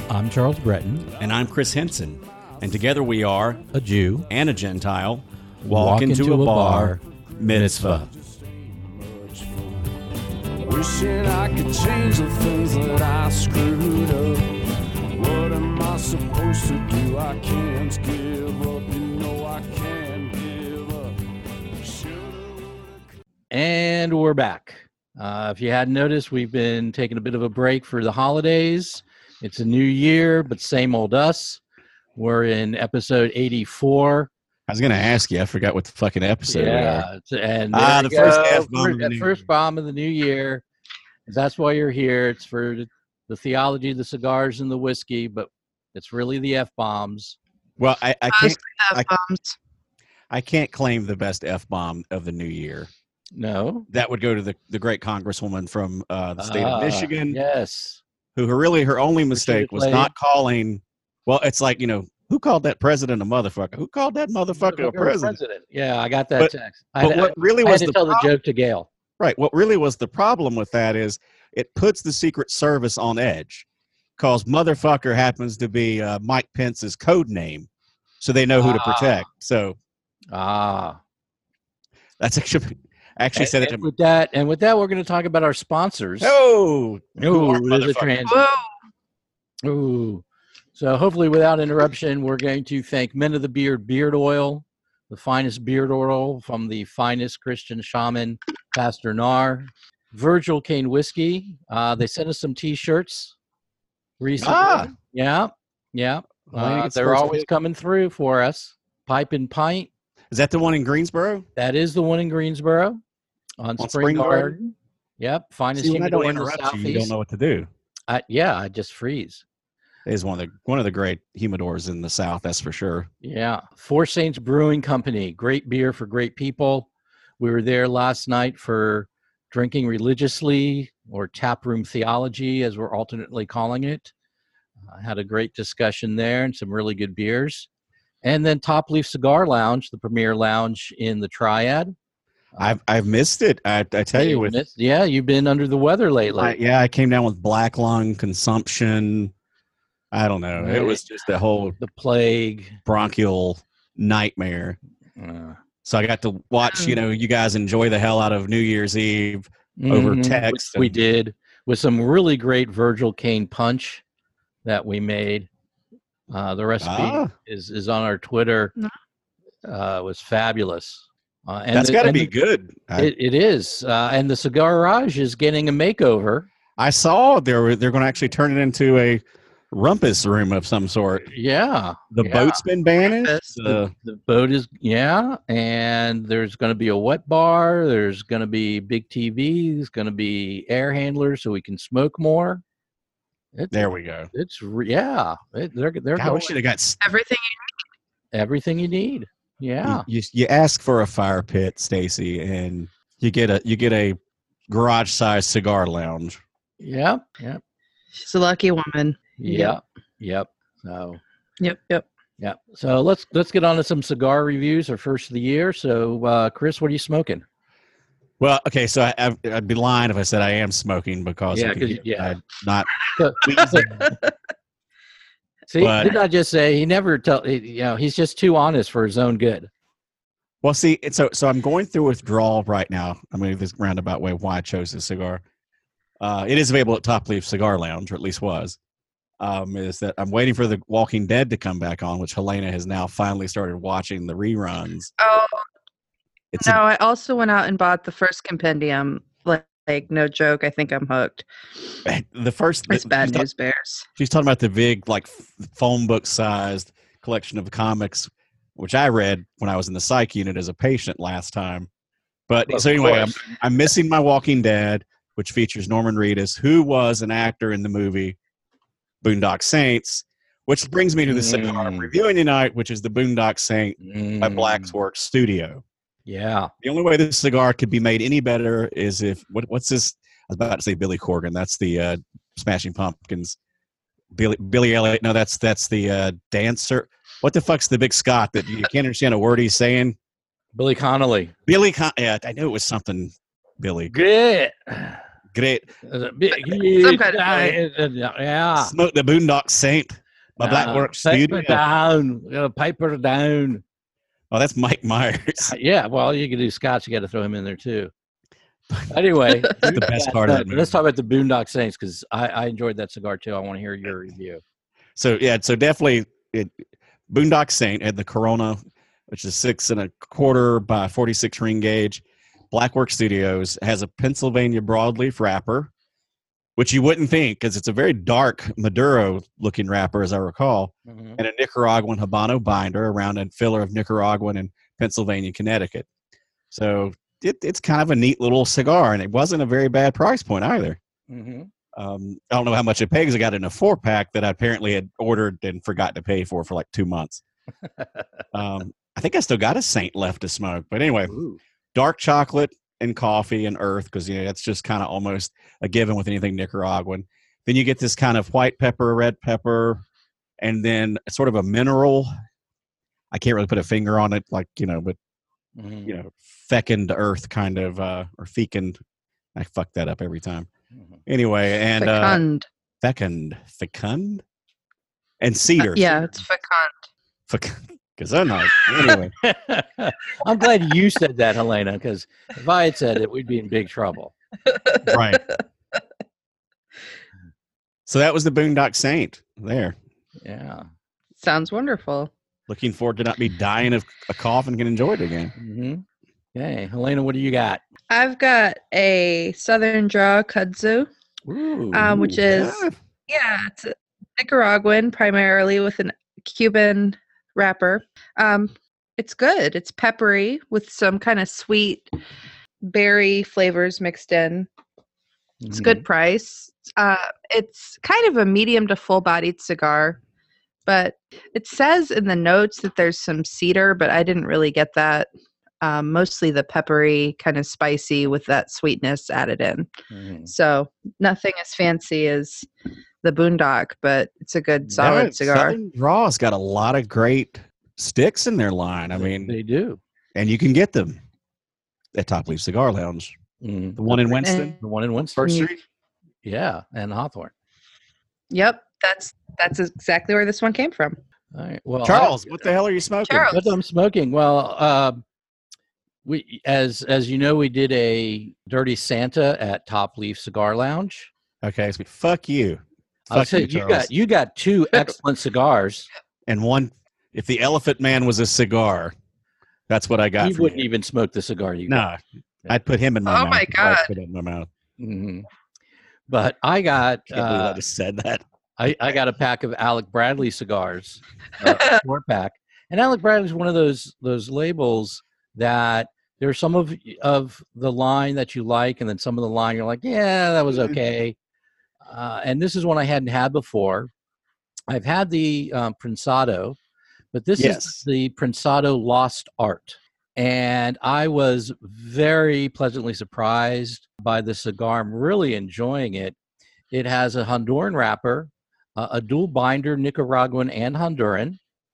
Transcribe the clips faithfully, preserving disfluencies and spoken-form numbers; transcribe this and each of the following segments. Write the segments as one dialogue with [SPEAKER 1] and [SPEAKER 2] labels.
[SPEAKER 1] I'm Charles Breton.
[SPEAKER 2] And I'm Chris Henson. And together we are
[SPEAKER 1] a Jew
[SPEAKER 2] and a Gentile.
[SPEAKER 1] Walk,
[SPEAKER 2] walk into,
[SPEAKER 1] into
[SPEAKER 2] a,
[SPEAKER 1] a
[SPEAKER 2] bar,
[SPEAKER 1] bar
[SPEAKER 2] mitzvah.
[SPEAKER 3] Wishing I could change the things that I screwed up. What am I supposed to do? I can't give up. You know I can't give up. Should've.
[SPEAKER 1] And we're back. Uh, if you hadn't noticed, we've been taking a bit of a break for the holidays. It's a new year, but same old us. We're in episode eighty-four.
[SPEAKER 2] I was going to ask you. I forgot what the fucking episode we are.
[SPEAKER 1] Yeah, it's- and
[SPEAKER 2] Ah,
[SPEAKER 1] there
[SPEAKER 2] the
[SPEAKER 1] you
[SPEAKER 2] first
[SPEAKER 1] go.
[SPEAKER 2] F-bomb of the
[SPEAKER 1] That
[SPEAKER 2] new
[SPEAKER 1] first
[SPEAKER 2] year.
[SPEAKER 1] bomb of the new year. That's why you're here. It's for the, the theology, the cigars, and the whiskey, but it's really the F-bombs.
[SPEAKER 2] Well, I, I can't.
[SPEAKER 4] Mostly
[SPEAKER 2] I-
[SPEAKER 4] F-bombs.
[SPEAKER 2] I can't claim the best F-bomb of the new year.
[SPEAKER 1] No?
[SPEAKER 2] That would go to the, the great congresswoman from uh, the state
[SPEAKER 1] Ah,
[SPEAKER 2] of Michigan,
[SPEAKER 1] Yes.
[SPEAKER 2] who her, really her only mistake was
[SPEAKER 1] played.
[SPEAKER 2] not calling. Well, it's like, you know, who called that president a motherfucker? Who called that motherfucker a president?
[SPEAKER 1] Yeah, I got that
[SPEAKER 2] But-
[SPEAKER 1] text. I,
[SPEAKER 2] But what really
[SPEAKER 1] I, I
[SPEAKER 2] was
[SPEAKER 1] had to
[SPEAKER 2] the
[SPEAKER 1] tell the
[SPEAKER 2] problem,
[SPEAKER 1] joke to Gail.
[SPEAKER 2] right? What really was the problem with that is it puts the Secret Service on edge, because motherfucker happens to be uh, Mike Pence's code name, so they know who to
[SPEAKER 1] Ah.
[SPEAKER 2] protect. So
[SPEAKER 1] Ah.
[SPEAKER 2] that's actually actually said it
[SPEAKER 1] and
[SPEAKER 2] to
[SPEAKER 1] with that, and with that, we're going to talk about our sponsors.
[SPEAKER 2] Oh, who
[SPEAKER 1] Ooh,
[SPEAKER 2] are
[SPEAKER 1] there's a
[SPEAKER 2] motherfuckers?
[SPEAKER 1] trans.
[SPEAKER 4] Whoa.
[SPEAKER 1] Ooh. So hopefully, without interruption, we're going to thank Men of the Beard Beard Oil, the finest beard oil from the finest Christian shaman, Pastor Nar. Virgil Cane Whiskey. Uh, they sent us some T-shirts recently.
[SPEAKER 2] Ah.
[SPEAKER 1] Yeah, yeah.
[SPEAKER 2] Well, I think
[SPEAKER 1] Uh,
[SPEAKER 2] it's
[SPEAKER 1] they're
[SPEAKER 2] supposed to
[SPEAKER 1] always
[SPEAKER 2] be-
[SPEAKER 1] coming through for us. Pipe and Pint.
[SPEAKER 2] Is that the one in Greensboro?
[SPEAKER 1] That is the one in Greensboro on,
[SPEAKER 2] On
[SPEAKER 1] Spring,
[SPEAKER 2] Spring
[SPEAKER 1] Garden.
[SPEAKER 2] Garden?
[SPEAKER 1] Yep, finest
[SPEAKER 2] See, when I don't
[SPEAKER 1] humidor in the
[SPEAKER 2] interrupt you, you
[SPEAKER 1] southeast.
[SPEAKER 2] don't know what to do.
[SPEAKER 1] I, yeah, I just freeze.
[SPEAKER 2] It is one of the one of the great humidors in the South, that's for sure.
[SPEAKER 1] Yeah, Four Saints Brewing Company, great beer for great people. We were there last night for drinking religiously, or taproom theology, as we're alternately calling it. I had a great discussion there and some really good beers. And then Top Leaf Cigar Lounge, the premier lounge in the Triad.
[SPEAKER 2] I've I've missed it. I, I tell you, with
[SPEAKER 1] Miss- yeah, you've been under the weather lately.
[SPEAKER 2] I, yeah, I came down with black lung consumption. I don't know. It
[SPEAKER 1] Right.
[SPEAKER 2] was just a whole
[SPEAKER 1] the plague.
[SPEAKER 2] bronchial nightmare.
[SPEAKER 1] Uh,
[SPEAKER 2] So I got to watch, you know, you guys enjoy the hell out of New Year's Eve over
[SPEAKER 1] mhm,
[SPEAKER 2] text.
[SPEAKER 1] which we
[SPEAKER 2] and-
[SPEAKER 1] did with some really great Virgil Cane punch that we made. Uh, the recipe
[SPEAKER 2] Ah.
[SPEAKER 1] is, is on our Twitter.
[SPEAKER 4] No.
[SPEAKER 1] Uh, it was fabulous. Uh, and
[SPEAKER 2] That's
[SPEAKER 1] the-
[SPEAKER 2] got to
[SPEAKER 1] and
[SPEAKER 2] be
[SPEAKER 1] the-
[SPEAKER 2] good. I,
[SPEAKER 1] It, it is. Uh, and the Cigarage is getting a makeover.
[SPEAKER 2] I saw they're they're going to actually turn it into a rumpus room of some sort.
[SPEAKER 1] Yeah.
[SPEAKER 2] The
[SPEAKER 1] yeah.
[SPEAKER 2] boat's been banished.
[SPEAKER 4] Rumpus.
[SPEAKER 2] The,
[SPEAKER 1] The boat is, yeah. And there's going to be a wet bar. There's going to be big T Vs, going to be air handlers so we can smoke more. It's,
[SPEAKER 2] there we go.
[SPEAKER 1] It's, re- yeah. It, they're they're
[SPEAKER 2] God, we
[SPEAKER 1] going
[SPEAKER 2] should have got. s-
[SPEAKER 4] Everything.
[SPEAKER 1] everything you need. Yeah.
[SPEAKER 2] You, you ask for a fire pit, Stacy, and you get a you get a garage sized cigar lounge.
[SPEAKER 1] Yep. Yep.
[SPEAKER 4] She's a lucky woman.
[SPEAKER 1] Yep. Yep. So,
[SPEAKER 4] Yep. Yep.
[SPEAKER 1] yeah. So let's let's get on to some cigar reviews. Our first of the year. So, uh, Chris, what are you smoking?
[SPEAKER 2] Well, okay, so I, I'd, I'd be lying if I said I am smoking because
[SPEAKER 1] Yeah,
[SPEAKER 2] you can
[SPEAKER 1] 'cause-
[SPEAKER 2] hear
[SPEAKER 1] yeah.
[SPEAKER 2] I'm not.
[SPEAKER 1] See,
[SPEAKER 2] But-
[SPEAKER 1] didn't I just say he never tell? he- You know, he's just too honest for his own good.
[SPEAKER 2] Well, see, it's so so I'm going through withdrawal right now. I mean, this roundabout way of why I chose this cigar. Uh, it is available at Top Leaf Cigar Lounge, or at least was. Um, is that I'm waiting for The Walking Dead to come back on, which Helena has now finally started watching the reruns.
[SPEAKER 4] Oh
[SPEAKER 2] It's
[SPEAKER 4] no!
[SPEAKER 2] a,
[SPEAKER 4] I also went out and bought the first compendium. Like, like no joke. I think I'm hooked.
[SPEAKER 2] the first.
[SPEAKER 4] It's
[SPEAKER 2] she's
[SPEAKER 4] bad
[SPEAKER 2] ta-
[SPEAKER 4] news bears.
[SPEAKER 2] She's talking about the big, like, f- phone book sized collection of comics, which I read when I was in the psych unit as a patient last time. But
[SPEAKER 1] Of
[SPEAKER 2] so anyway, I'm,
[SPEAKER 1] course.
[SPEAKER 2] I'm missing My Walking Dead, which features Norman Reedus, who was an actor in the movie Boondock Saints, which brings me to the cigar I'm
[SPEAKER 1] Mm.
[SPEAKER 2] reviewing tonight, which is the Boondock Saint by
[SPEAKER 1] Mm,
[SPEAKER 2] Blacksworks Studio.
[SPEAKER 1] Yeah.
[SPEAKER 2] The only way this cigar could be made any better is if what, what's this? I was about to say Billy Corgan. That's the uh, Smashing Pumpkins. Billy Billy Elliot. No, that's that's the uh, dancer. What the fuck's the big Scot that you can't understand a word he's saying?
[SPEAKER 1] Billy Connolly.
[SPEAKER 2] Billy. Con- yeah, I knew it was something. Billy.
[SPEAKER 1] Good.
[SPEAKER 2] Great.
[SPEAKER 1] Uh, big,
[SPEAKER 4] Some kind of
[SPEAKER 1] yeah.
[SPEAKER 2] Smoke the Boondock Saint. My
[SPEAKER 1] Uh,
[SPEAKER 2] Blackworks
[SPEAKER 1] pipe
[SPEAKER 2] studio.
[SPEAKER 1] her down. You know, pipe her down.
[SPEAKER 2] Oh, that's Mike Myers.
[SPEAKER 1] Yeah, well, you can do Scotch. You got to throw him in there too. Anyway,
[SPEAKER 2] That's the best
[SPEAKER 1] yeah,
[SPEAKER 2] part of
[SPEAKER 1] no,
[SPEAKER 2] the
[SPEAKER 1] let's
[SPEAKER 2] movie.
[SPEAKER 1] talk about the Boondock Saints because I, I enjoyed that cigar too. I want to hear your review.
[SPEAKER 2] So yeah, so definitely, it, Boondock Saint had the Corona, which is six and a quarter by forty-six ring gauge. Blackwork Studios has a Pennsylvania broadleaf wrapper, which you wouldn't think because it's a very dark Maduro looking wrapper, as I recall,
[SPEAKER 1] Mhm.
[SPEAKER 2] and a Nicaraguan Habano binder around a filler of Nicaraguan and Pennsylvania, Connecticut. So it, it's kind of a neat little cigar, and it wasn't a very bad price point either.
[SPEAKER 1] Mhm.
[SPEAKER 2] Um, I don't know how much it pays. I got it in a four pack that I apparently had ordered and forgot to pay for for like two months. um, I think I still got a Saint left to smoke, but anyway,
[SPEAKER 1] Ooh.
[SPEAKER 2] dark chocolate and coffee and earth because you know that's just kind of almost a given with anything Nicaraguan. Then you get this kind of white pepper, red pepper, and then sort of a mineral. I can't really put a finger on it, like you know, but
[SPEAKER 1] Mhm.
[SPEAKER 2] you know, fecund earth kind of uh, or fecund. I fuck that up every time.
[SPEAKER 1] Mhm.
[SPEAKER 2] Anyway, and uh,
[SPEAKER 4] Fecund.
[SPEAKER 2] fecund, fecund, and cedar.
[SPEAKER 4] Yeah, it's fecund.
[SPEAKER 2] Fecund. Because I'm not. Anyway,
[SPEAKER 1] I'm glad you said that, Helena, because if I had said it, we'd be in big trouble.
[SPEAKER 2] right. So that was the Boondock Saint there.
[SPEAKER 1] Yeah.
[SPEAKER 4] Sounds wonderful.
[SPEAKER 2] Looking forward to not be dying of a cough and can enjoy it again.
[SPEAKER 1] Mm-hmm. Okay, Helena, what do you got?
[SPEAKER 4] I've got a Southern Draw Kudzu,
[SPEAKER 1] Ooh.
[SPEAKER 4] um, which is
[SPEAKER 2] Yeah.
[SPEAKER 4] yeah, it's a Nicaraguan primarily with a Cuban wrapper. Um, it's good. It's peppery with some kind of sweet berry flavors mixed in. It's a good price. Uh, it's kind of a medium to full-bodied cigar, but it says in the notes that there's some cedar, but I didn't really get that. Um, mostly the peppery, kind of spicy with that sweetness added in.
[SPEAKER 1] Mhm.
[SPEAKER 4] So nothing as fancy as the Boondock, but it's a good solid
[SPEAKER 2] Yeah,
[SPEAKER 4] cigar.
[SPEAKER 2] Southern Draw's got a lot of great sticks in their line. I
[SPEAKER 1] They-
[SPEAKER 2] mean,
[SPEAKER 1] they do.
[SPEAKER 2] and you can get them at Top Leaf Cigar Lounge.
[SPEAKER 1] Mhm.
[SPEAKER 2] The one in Winston,
[SPEAKER 1] The one in Winston.
[SPEAKER 2] First
[SPEAKER 4] you-
[SPEAKER 2] Street.
[SPEAKER 1] Yeah, and Hawthorne.
[SPEAKER 4] Yep, that's that's exactly where this one came from.
[SPEAKER 1] All right. Well,
[SPEAKER 2] Charles, what the hell are you smoking?
[SPEAKER 4] Charles.
[SPEAKER 1] What I'm smoking. Well, uh, we as as you know, we did a Dirty Santa at Top Leaf Cigar Lounge.
[SPEAKER 2] Okay, so fuck you.
[SPEAKER 1] I'll
[SPEAKER 2] Fuck
[SPEAKER 1] say
[SPEAKER 2] you,
[SPEAKER 1] you
[SPEAKER 2] Charles.
[SPEAKER 1] got you got two excellent cigars.
[SPEAKER 2] And one, if the Elephant Man was a cigar, that's what I got.
[SPEAKER 1] He
[SPEAKER 2] from
[SPEAKER 1] wouldn't
[SPEAKER 2] you.
[SPEAKER 1] even smoke the cigar you
[SPEAKER 2] No, I'd put him in my
[SPEAKER 4] Oh
[SPEAKER 2] mouth.
[SPEAKER 4] my
[SPEAKER 2] before I
[SPEAKER 4] God.
[SPEAKER 2] Put it in my mouth.
[SPEAKER 1] hmm But I got
[SPEAKER 2] Can't believe I
[SPEAKER 1] uh,
[SPEAKER 2] just said that.
[SPEAKER 1] I, I got a pack of Alec Bradley cigars, uh, four pack, and Alec Bradley is one of those those labels that there's some of of the line that you like, and then some of the line you're like, yeah, that was
[SPEAKER 2] Mhm.
[SPEAKER 1] okay. Uh, and this is one I hadn't had before. I've had the um, Prensado, but this
[SPEAKER 2] Yes.
[SPEAKER 1] is the Prensado Lost Art. And I was very pleasantly surprised by the cigar. I'm really enjoying it. It has a Honduran wrapper, uh, a dual binder, Nicaraguan and Honduran,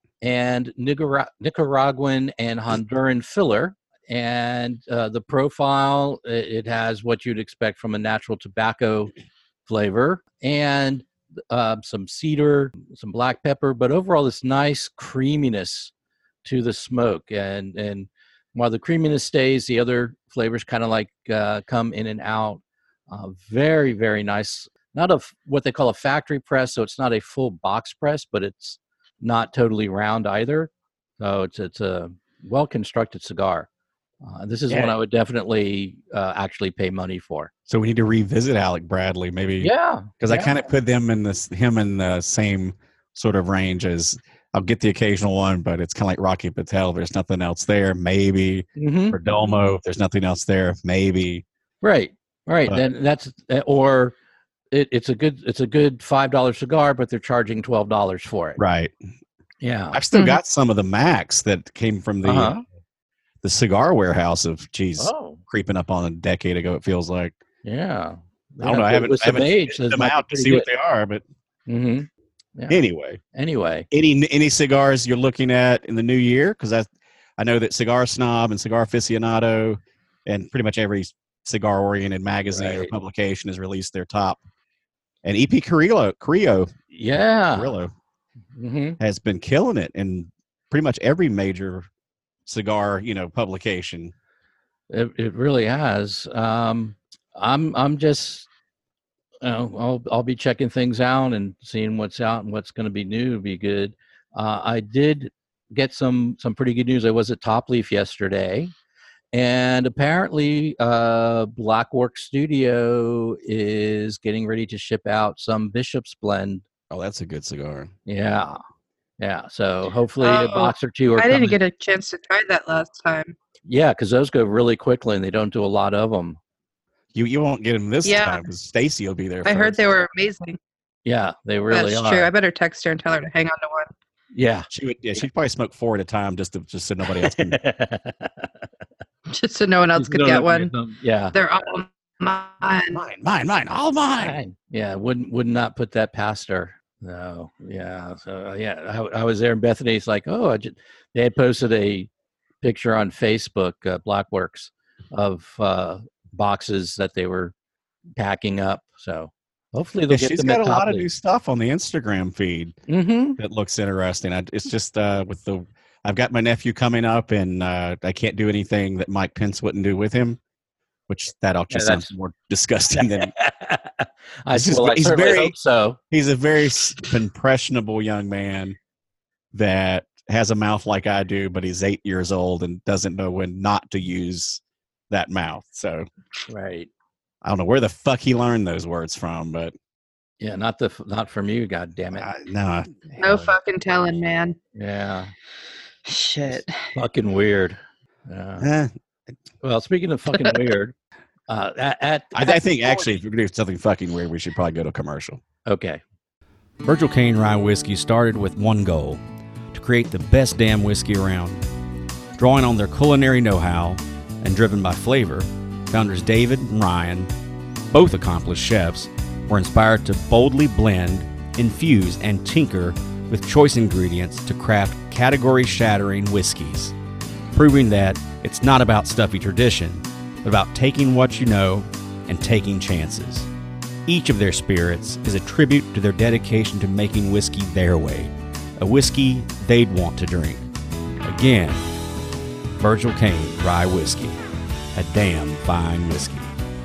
[SPEAKER 1] and Nicara- Nicaraguan and Honduran filler. And uh, the profile, it, it has what you'd expect from a natural tobacco flavor, and uh, some cedar, some black pepper, but overall this nice creaminess to the smoke. And and while the creaminess stays, the other flavors kind of like uh, come in and out. Uh, very, very nice. Not a f- what they call a factory press, so it's not a full box press, but it's not totally round either. So it's it's a well constructed cigar. Uh, this is one
[SPEAKER 2] Yeah.
[SPEAKER 1] I would definitely uh, actually pay money for.
[SPEAKER 2] So we need to revisit Alec Bradley, maybe.
[SPEAKER 1] Yeah,
[SPEAKER 2] Because I
[SPEAKER 1] yeah.
[SPEAKER 2] kind of put them in this him in the same sort of range as I'll get the occasional one, but it's kind of like Rocky Patel. There's nothing else there, maybe.
[SPEAKER 1] Mhm.
[SPEAKER 2] Or Domo, if there's nothing else there, maybe.
[SPEAKER 1] Right, right.
[SPEAKER 2] But-
[SPEAKER 1] Then that's uh, or it, it's a good it's a good five dollar cigar, but they're charging twelve dollars for it.
[SPEAKER 2] Right.
[SPEAKER 1] Yeah.
[SPEAKER 2] I've still
[SPEAKER 4] Mhm.
[SPEAKER 2] got some of the Macs that came from the
[SPEAKER 1] Uh-huh.
[SPEAKER 2] the cigar warehouse of geez,
[SPEAKER 1] Oh,
[SPEAKER 2] creeping up on a decade ago. It feels like
[SPEAKER 1] yeah.
[SPEAKER 2] I don't know. I haven't,
[SPEAKER 1] With
[SPEAKER 2] I
[SPEAKER 1] some
[SPEAKER 2] haven't
[SPEAKER 1] age,
[SPEAKER 2] checked them out to see what they are, but
[SPEAKER 1] hmm Yeah.
[SPEAKER 2] anyway.
[SPEAKER 1] Anyway,
[SPEAKER 2] Any any cigars you're looking at in the new year? Because I I know that Cigar Snob and Cigar Aficionado and pretty much every cigar-oriented magazine or
[SPEAKER 1] Right.
[SPEAKER 2] publication has released their top. And E P Carrillo, Carrillo,
[SPEAKER 1] Yeah.
[SPEAKER 2] Carrillo
[SPEAKER 1] hmm
[SPEAKER 2] has been killing it in pretty much every major cigar, you know, publication.
[SPEAKER 1] It it really has. Um, I'm I'm just, you know, I'll I'll be checking things out and seeing what's out and what's going to be new to be good. Uh, I did get some some pretty good news. I was at Top Leaf yesterday, and apparently, uh, Blackwork Studio is getting ready to ship out some Bishop's Blend.
[SPEAKER 2] Oh, that's a good cigar.
[SPEAKER 1] Yeah, yeah. So hopefully, a
[SPEAKER 4] Oh,
[SPEAKER 1] box or two are
[SPEAKER 4] I
[SPEAKER 1] coming.
[SPEAKER 4] didn't get a chance to try that last time.
[SPEAKER 1] Yeah, because those go really quickly, and they don't do a lot of them.
[SPEAKER 2] You you won't get them this
[SPEAKER 4] Yeah.
[SPEAKER 2] time because Stacy will be there.
[SPEAKER 4] I heard
[SPEAKER 2] first.
[SPEAKER 4] they were amazing.
[SPEAKER 1] Yeah, they really
[SPEAKER 4] That's
[SPEAKER 1] are.
[SPEAKER 4] true. I better text her and tell her to hang on to one.
[SPEAKER 1] Yeah.
[SPEAKER 2] She would. Yeah, she'd probably smoke four at a time just to just so nobody else can.
[SPEAKER 4] Just so no one else could get one.
[SPEAKER 1] Yeah.
[SPEAKER 4] They're all mine.
[SPEAKER 2] mine, mine, mine, all mine.
[SPEAKER 1] Fine. Yeah, wouldn't would not put that past her. No. Yeah. So yeah, I, I was there in Bethany. It's like, oh, I just, they had posted a picture on Facebook, uh, Blackworks, of uh, boxes that they were packing up. So hopefully they'll
[SPEAKER 2] Yeah,
[SPEAKER 1] get
[SPEAKER 2] she's
[SPEAKER 1] them
[SPEAKER 2] got
[SPEAKER 1] at
[SPEAKER 2] a lot
[SPEAKER 1] Top
[SPEAKER 2] of
[SPEAKER 1] Leaf.
[SPEAKER 2] new stuff on the Instagram feed
[SPEAKER 1] Mm-hmm.
[SPEAKER 2] that looks interesting. I, it's just uh, with the. I've got my nephew coming up, and uh, I can't do anything that Mike Pence wouldn't do with him, which that all just
[SPEAKER 1] Yeah,
[SPEAKER 2] sounds more disgusting than.
[SPEAKER 1] I,
[SPEAKER 2] It's just-
[SPEAKER 1] well, I
[SPEAKER 2] he's
[SPEAKER 1] certainly
[SPEAKER 2] very-
[SPEAKER 1] hope so.
[SPEAKER 2] He's a very s- impressionable young man that has a mouth like I do, but he's eight years old and doesn't know when not to use that mouth. So
[SPEAKER 1] Right.
[SPEAKER 2] I don't know where the fuck he learned those words from, but
[SPEAKER 1] Yeah, not the not from you, god damn it.
[SPEAKER 2] I, no,
[SPEAKER 4] No fucking telling, man.
[SPEAKER 1] Yeah.
[SPEAKER 4] Shit.
[SPEAKER 1] Fucking weird. Yeah.
[SPEAKER 2] eh,
[SPEAKER 1] Well, speaking of fucking weird, uh, at, at
[SPEAKER 2] I, I think actually, if we're gonna do something fucking weird, we should probably go to commercial.
[SPEAKER 1] okay,
[SPEAKER 5] Virgil Cane Rye Whiskey started with one goal: to create the best damn whiskey around. Drawing on their culinary know-how and driven by flavor, founders David and Ryan, both accomplished chefs, were inspired to boldly blend, infuse, and tinker with choice ingredients to craft category-shattering whiskeys, proving that it's not about stuffy tradition, but about taking what you know and taking chances. Each of their spirits is a tribute to their dedication to making whiskey their way, a whiskey they'd want to drink. Again, Virgil Cane Rye Whiskey, a damn fine whiskey.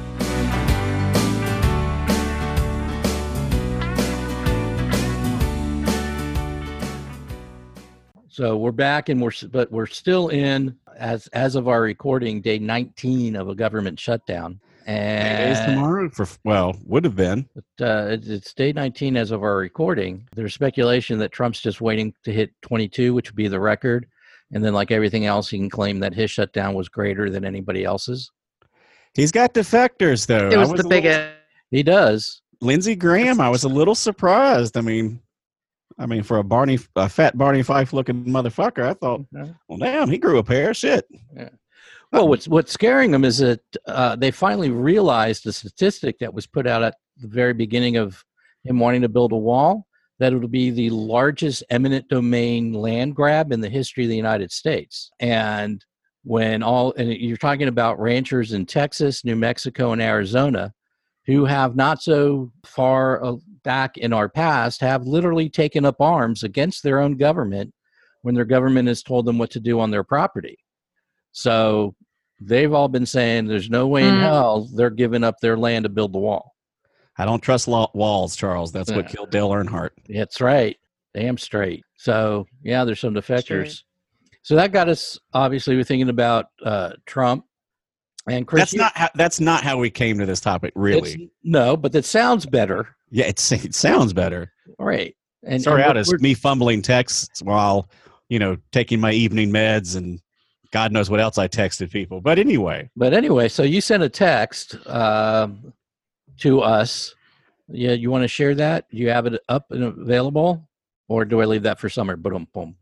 [SPEAKER 1] so we're back, and we're s- but we're still in as as of our recording, day nineteen of a government shutdown,
[SPEAKER 2] It is
[SPEAKER 1] and
[SPEAKER 2] tomorrow for well, would have been.
[SPEAKER 1] uh, it's, it's day nineteen as of our recording. There's speculation that Trump's just waiting to hit twenty-two, which would be the record, and then like everything else, he can claim that his shutdown was greater than anybody else's.
[SPEAKER 2] He's got defectors though.
[SPEAKER 4] It
[SPEAKER 2] I
[SPEAKER 4] was
[SPEAKER 2] a
[SPEAKER 4] the
[SPEAKER 2] little-
[SPEAKER 4] biggest.
[SPEAKER 1] He does.
[SPEAKER 2] Lindsey Graham. I was a little surprised. I mean, I mean, for a Barney, a fat Barney Fife looking motherfucker, I thought, well, damn, he grew a pair. Shit.
[SPEAKER 1] Well, what's what's scaring them is that uh, they finally realized the statistic that was put out at the very beginning of him wanting to build a wall, that it'll be the largest eminent domain land grab in the history of the United States. And when all, and you're talking about ranchers in Texas, New Mexico, and Arizona, who have not so far uh, back in our past have literally taken up arms against their own government when their government has told them what to do on their property. So they've all been saying there's no way in
[SPEAKER 4] Mm.
[SPEAKER 1] hell they're giving up their land to build the wall.
[SPEAKER 2] I don't trust law- walls, Charles. That's what
[SPEAKER 1] Yeah.
[SPEAKER 2] killed Dale Earnhardt.
[SPEAKER 1] That's right. Damn straight. So yeah, there's some defectors. So that got us obviously we're thinking about uh, Trump and Chris.
[SPEAKER 2] That's
[SPEAKER 1] you-
[SPEAKER 2] not how, that's not how we came to this topic, really.
[SPEAKER 1] it's- no, but that sounds better.
[SPEAKER 2] Yeah, it's, it sounds better.
[SPEAKER 1] All right. And
[SPEAKER 2] Start
[SPEAKER 1] and
[SPEAKER 2] out
[SPEAKER 1] we're-
[SPEAKER 2] as
[SPEAKER 1] we're-
[SPEAKER 2] me fumbling texts while, you know, taking my evening meds and God knows what else I texted people. But anyway,
[SPEAKER 1] But anyway, so you sent a text um, to us. Yeah, you want to share that? Do you have it up and available, or do I leave that for summer? Boom, boom.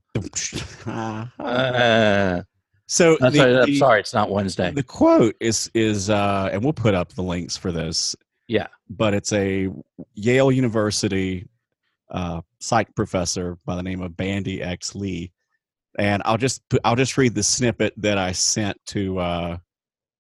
[SPEAKER 1] Uh,
[SPEAKER 2] so
[SPEAKER 1] I'm,
[SPEAKER 2] the,
[SPEAKER 1] sorry, I'm
[SPEAKER 2] the-
[SPEAKER 1] sorry, it's not Wednesday.
[SPEAKER 2] the quote is is uh, and we'll put up the links for this.
[SPEAKER 1] Yeah.
[SPEAKER 2] But it's a Yale University uh, psych professor by the name of Bandy X Lee, and I'll just put, I'll just read the snippet that I sent to uh,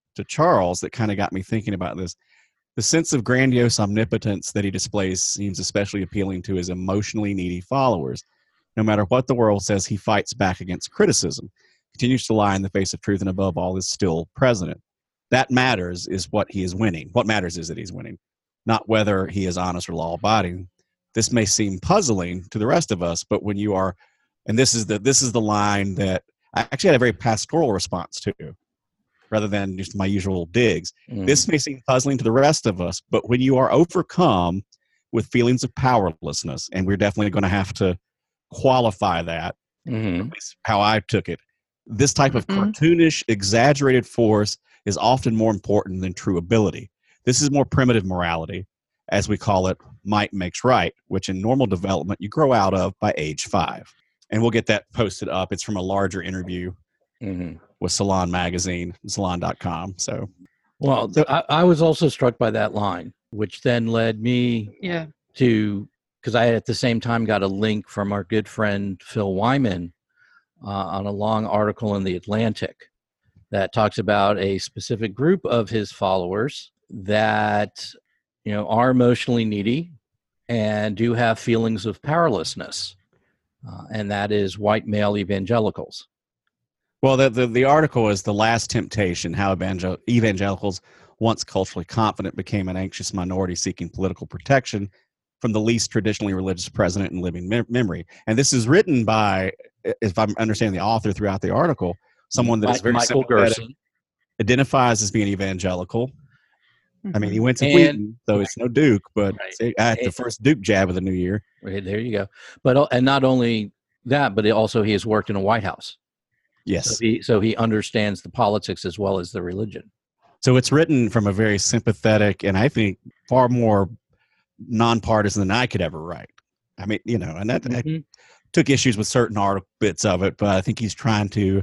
[SPEAKER 2] to Charles that kind of got me thinking about this. The sense of grandiose omnipotence that he displays seems especially appealing to his emotionally needy followers. No matter what the world says, he fights back against criticism, continues to lie in the face of truth, and above all is still president. That matters is what he is winning. What matters is that he's winning, not whether he is honest or law-abiding. This may seem puzzling to the rest of us, but when you are, and this is the this is the line that I actually had a very pastoral response to, rather than just my usual digs.
[SPEAKER 1] Mm.
[SPEAKER 2] This may seem puzzling to the rest of us, but when you are overcome with feelings of powerlessness, and we're definitely going to have to qualify that,
[SPEAKER 1] Mhm.
[SPEAKER 2] at least how I took it, this type of
[SPEAKER 4] Mhm.
[SPEAKER 2] cartoonish, exaggerated force is often more important than true ability. This is more primitive morality, as we call it, might makes right, which in normal development you grow out of by age five. And we'll get that posted up. It's from a larger interview
[SPEAKER 1] Mhm.
[SPEAKER 2] with Salon Magazine, salon dot com. So,
[SPEAKER 1] Well,
[SPEAKER 2] So-
[SPEAKER 1] I, I was also struck by that line, which then led me
[SPEAKER 4] Yeah.
[SPEAKER 1] to, because I at the same time got a link from our good friend Phil Wyman uh, on a long article in The Atlantic that talks about a specific group of his followers that, you know, are emotionally needy and do have feelings of powerlessness. Uh, and that is white male evangelicals.
[SPEAKER 2] well, the, the, the article is The Last Temptation, How Evangel- Evangelicals, Once Culturally Confident, Became an Anxious Minority Seeking Political Protection from the Least Traditionally Religious President in Living mem- Memory. And this is written by, if I'm understanding the author throughout the article, someone that
[SPEAKER 1] Mi-
[SPEAKER 2] is very
[SPEAKER 1] Michael
[SPEAKER 2] sympathetic,
[SPEAKER 1] Gerson.
[SPEAKER 2] identifies as being evangelical. I mean, he went to
[SPEAKER 1] And-
[SPEAKER 2] Wheaton, so it's no Duke, but
[SPEAKER 1] Right.
[SPEAKER 2] see, I had the
[SPEAKER 1] And-
[SPEAKER 2] first Duke jab of the new year.
[SPEAKER 1] Right, there you go. But al- and not only that, but it also he has worked in a White House.
[SPEAKER 2] Yes.
[SPEAKER 1] So he so he understands the politics as well as the religion.
[SPEAKER 2] So it's written from a very sympathetic and I think far more nonpartisan than I could ever write. I mean, you know, and that I
[SPEAKER 1] Mhm.
[SPEAKER 2] took issues with certain article bits of it, but I think he's trying to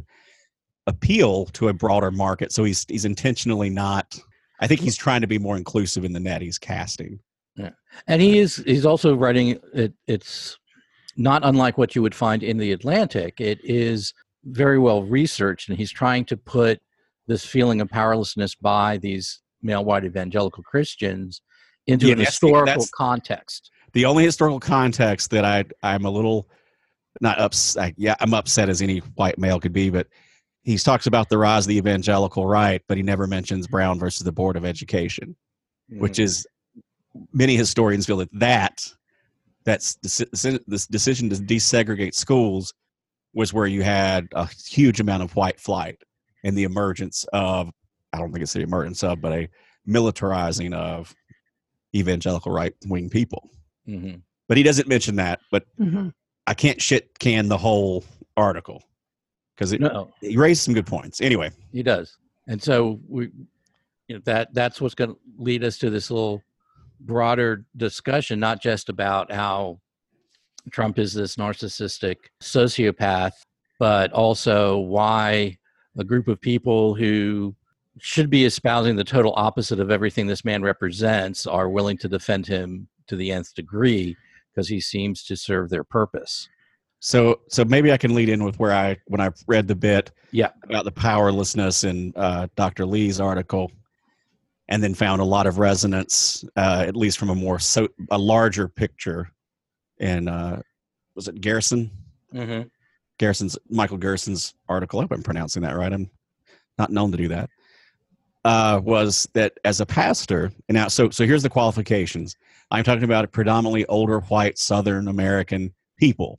[SPEAKER 2] appeal to a broader market. So he's he's intentionally not. I think he's trying to be more inclusive in the net he's casting.
[SPEAKER 1] And he is he's also writing it, it's not unlike what you would find in The Atlantic. It is very well researched, and he's trying to put this feeling of powerlessness by these male white evangelical Christians into
[SPEAKER 2] Yeah,
[SPEAKER 1] an
[SPEAKER 2] that's the-
[SPEAKER 1] historical
[SPEAKER 2] that's-
[SPEAKER 1] context.
[SPEAKER 2] The only historical context that I I'm a little not upset. Yeah, I'm upset as any white male could be, but he talks about the rise of the evangelical right, but he never mentions Brown versus the Board of Education, which is many historians feel that that that's the this decision to desegregate schools was where you had a huge amount of white flight and the emergence of, I don't think it's the emergence of, but a militarizing of evangelical right-wing people.
[SPEAKER 1] Mhm.
[SPEAKER 2] But he doesn't mention that, but
[SPEAKER 4] Mhm.
[SPEAKER 2] I can't shit can the whole article because it
[SPEAKER 1] No,
[SPEAKER 2] he raised some good points. Anyway,
[SPEAKER 1] he does. And so we, you know, that that's what's going to lead us to this little broader discussion, not just about how Trump is this narcissistic sociopath, but also why a group of people who should be espousing the total opposite of everything this man represents are willing to defend him to the nth degree because he seems to serve their purpose.
[SPEAKER 2] so so maybe I can lead in with where I when I read the bit
[SPEAKER 1] Yeah.
[SPEAKER 2] about the powerlessness in uh, Doctor Lee's article, and then found a lot of resonance, uh, at least from a more so a larger picture. In uh, was it Garrison?
[SPEAKER 1] Mm-hmm.
[SPEAKER 2] Garrison's Michael Gerson's article. I hope I'm pronouncing that right. I'm not known to do that. Uh, was that as a pastor, and now so so here's the qualifications. I'm talking about predominantly older white Southern American people.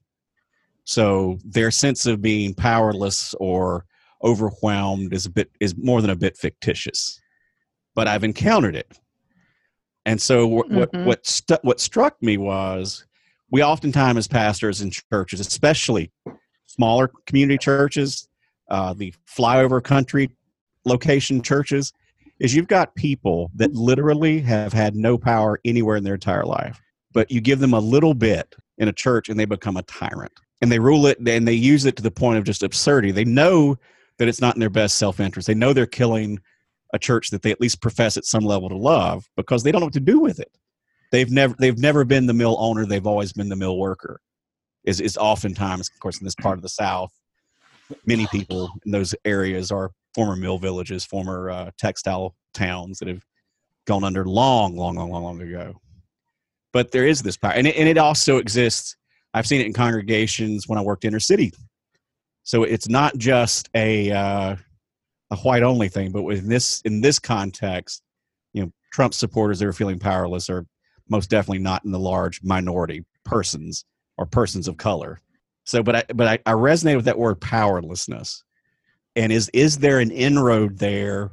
[SPEAKER 2] So their sense of being powerless or overwhelmed is a bit is more than a bit fictitious. But I've encountered it. And so what what
[SPEAKER 4] Mhm.
[SPEAKER 2] what, stu- what struck me was we oftentimes as pastors in churches, especially smaller community churches, uh, the flyover country location churches, is you've got people that literally have had no power anywhere in their entire life. But you give them a little bit in a church and they become a tyrant. And they rule it and they use it to the point of just absurdity. They know that it's not in their best self-interest. They know they're killing a church that they at least profess at some level to love because they don't know what to do with it. They've never they've never been the mill owner. They've always been the mill worker. Is is oftentimes, of course, in this part of the South, many people in those areas are former mill villages, former uh, textile towns that have gone under long, long, long, long, long ago. But there is this power, and it, and it also exists. I've seen it in congregations when I worked inner city. So it's not just a uh, a white only thing, but in this in this context, you know, Trump supporters that are feeling powerless are most definitely not in the large minority persons or persons of color. So, but I but I, I resonate with that word powerlessness. And is is there an inroad there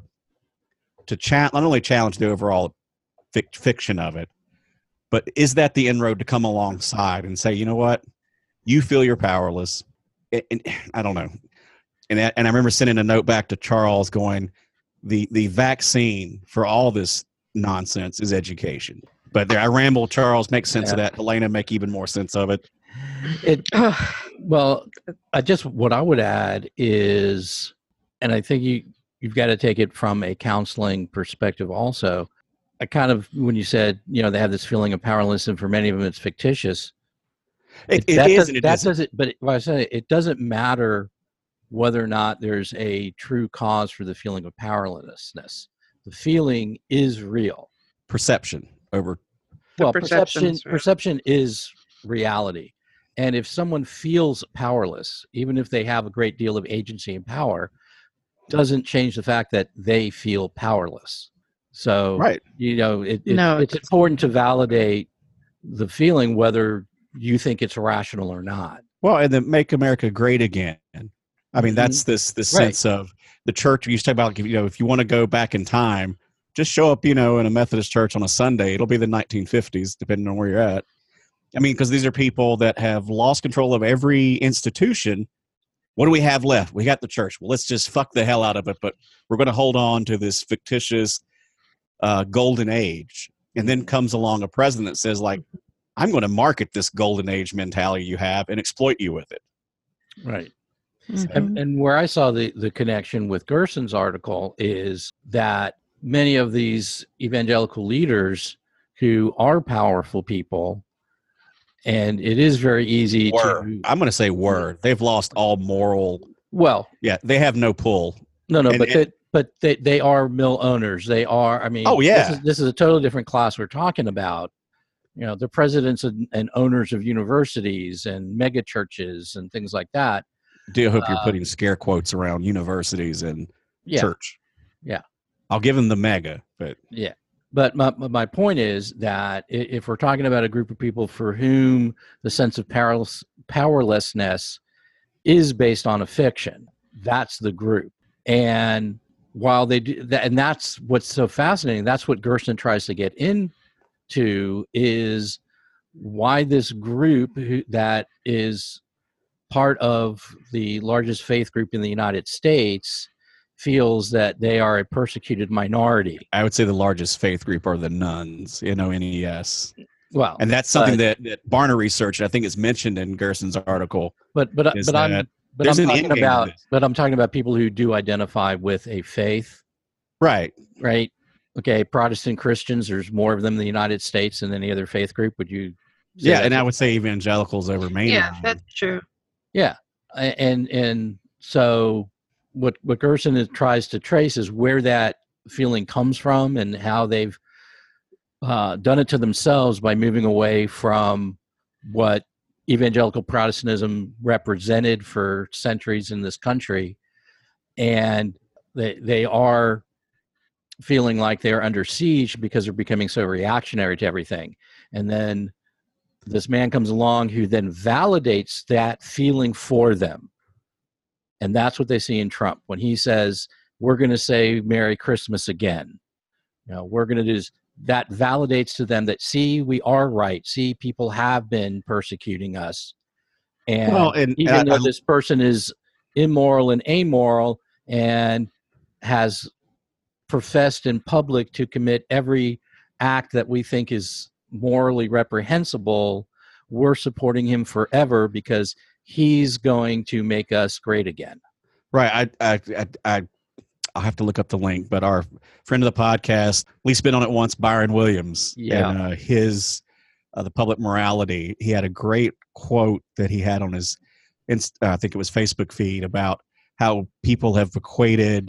[SPEAKER 2] to cha- not only challenge the overall fic- fiction of it, but is that the inroad to come alongside and say, you know what, you feel you're powerless? And, and I don't know. And I, and I remember sending a note back to Charles going, the the vaccine for all this nonsense is education. But there, I ramble. Charles, make sense
[SPEAKER 1] Yeah.
[SPEAKER 2] of that. Elena, make even more sense of it.
[SPEAKER 1] It
[SPEAKER 4] Ugh.
[SPEAKER 1] well, I just what I would add is, and I think you you've got to take it from a counseling perspective also. I kind of when you said you know they have this feeling of powerlessness, and for many of them it's fictitious.
[SPEAKER 2] It, it
[SPEAKER 1] that
[SPEAKER 2] is
[SPEAKER 1] does,
[SPEAKER 2] and it
[SPEAKER 1] that
[SPEAKER 2] isn't.
[SPEAKER 1] doesn't. But what I say, it doesn't matter whether or not there's a true cause for the feeling of powerlessness. The feeling is real.
[SPEAKER 2] Perception over.
[SPEAKER 4] The
[SPEAKER 1] Well,
[SPEAKER 4] perception
[SPEAKER 1] perception
[SPEAKER 4] is real.
[SPEAKER 1] perception is reality. And if someone feels powerless, even if they have a great deal of agency and power, doesn't change the fact that they feel powerless. So,
[SPEAKER 2] Right.
[SPEAKER 1] you know, it, it,
[SPEAKER 4] No, it
[SPEAKER 1] it's important to validate the feeling, whether you think it's rational or not.
[SPEAKER 2] Well, and then make America great again. I mean,
[SPEAKER 1] Mhm.
[SPEAKER 2] that's this this
[SPEAKER 1] Right.
[SPEAKER 2] sense of the church. We used to talk about, you know, if you want to go back in time, just show up, you know, in a Methodist church on a Sunday. It'll be the nineteen fifties, depending on where you're at. I mean, because these are people that have lost control of every institution. What do we have left? We got the church. Well, let's just fuck the hell out of it, but we're going to hold on to this fictitious uh, golden age. And then comes along a president that says, like, I'm going to market this golden age mentality you have and exploit you with it.
[SPEAKER 1] Right.
[SPEAKER 4] Mhm.
[SPEAKER 1] And, and where I saw the, the connection with Gerson's article is that many of these evangelical leaders who are powerful people, and it is very easy
[SPEAKER 2] Were.
[SPEAKER 1] to,
[SPEAKER 2] I'm going to say were. They've lost all moral.
[SPEAKER 1] well,
[SPEAKER 2] Yeah, they have no pull.
[SPEAKER 1] no, no,
[SPEAKER 2] And-
[SPEAKER 1] but
[SPEAKER 2] and-
[SPEAKER 1] they, but they, they are mill owners. They are, I mean,
[SPEAKER 2] Oh, yeah.
[SPEAKER 1] this is, this is a totally different class we're talking about. You know, the presidents and, and owners of universities and mega churches and things like that.
[SPEAKER 2] Do hope you're
[SPEAKER 1] Uh,
[SPEAKER 2] putting scare quotes around universities and
[SPEAKER 1] Yeah.
[SPEAKER 2] church.
[SPEAKER 1] Yeah.
[SPEAKER 2] I'll give them the mega, but
[SPEAKER 1] Yeah. But my, my my point is that i- if we're talking about a group of people for whom the sense of powerless, powerlessness is based on a fiction, that's the group. And while they do that, and that's what's so fascinating, that's what Gerson tries to get into, is why this group who, that is part of the largest faith group in the United States feels that they are a persecuted minority.
[SPEAKER 2] I would say the largest faith group are the nuns, N O N E S.
[SPEAKER 1] Well,
[SPEAKER 2] And that's something
[SPEAKER 1] But-
[SPEAKER 2] that, that Barna researched, I think is mentioned in Gerson's article.
[SPEAKER 1] but but
[SPEAKER 2] is
[SPEAKER 1] but I'm
[SPEAKER 2] that
[SPEAKER 1] but
[SPEAKER 2] there's
[SPEAKER 1] I'm
[SPEAKER 2] an
[SPEAKER 1] talking
[SPEAKER 2] end game to
[SPEAKER 1] about
[SPEAKER 2] this.
[SPEAKER 1] but I'm talking about people who do identify with a faith,
[SPEAKER 2] Right.
[SPEAKER 1] right? Okay, Protestant Christians. There's more of them in the United States than any other faith group. Would you? say
[SPEAKER 2] Yeah,
[SPEAKER 1] that's
[SPEAKER 2] and I
[SPEAKER 1] a-
[SPEAKER 2] would say evangelicals over mainline.
[SPEAKER 4] Yeah, that's true.
[SPEAKER 1] Yeah, A- and and so what what Gerson is, tries to trace is where that feeling comes from and how they've uh, done it to themselves by moving away from what evangelical Protestantism represented for centuries in this country, and they they are feeling like they are under siege because they're becoming so reactionary to everything, and then this man comes along who then validates that feeling for them. And that's what they see in Trump when he says, we're going to say Merry Christmas again. You know, we're going to do this. That validates to them that, see, we are right. See, people have been persecuting us. And
[SPEAKER 2] Well, and-
[SPEAKER 1] even
[SPEAKER 2] and I-
[SPEAKER 1] though
[SPEAKER 2] I-
[SPEAKER 1] this person is immoral and amoral and has professed in public to commit every act that we think is morally reprehensible, we're supporting him forever because he's going to make us great again.
[SPEAKER 2] Right. I, I, I, I, I'll have to look up the link, but our friend of the podcast, at least been on it once, Byron Williams,
[SPEAKER 1] Yeah.
[SPEAKER 2] and uh, his, uh, the public morality, he had a great quote that he had on his, inst- uh, I think it was Facebook feed about how people have equated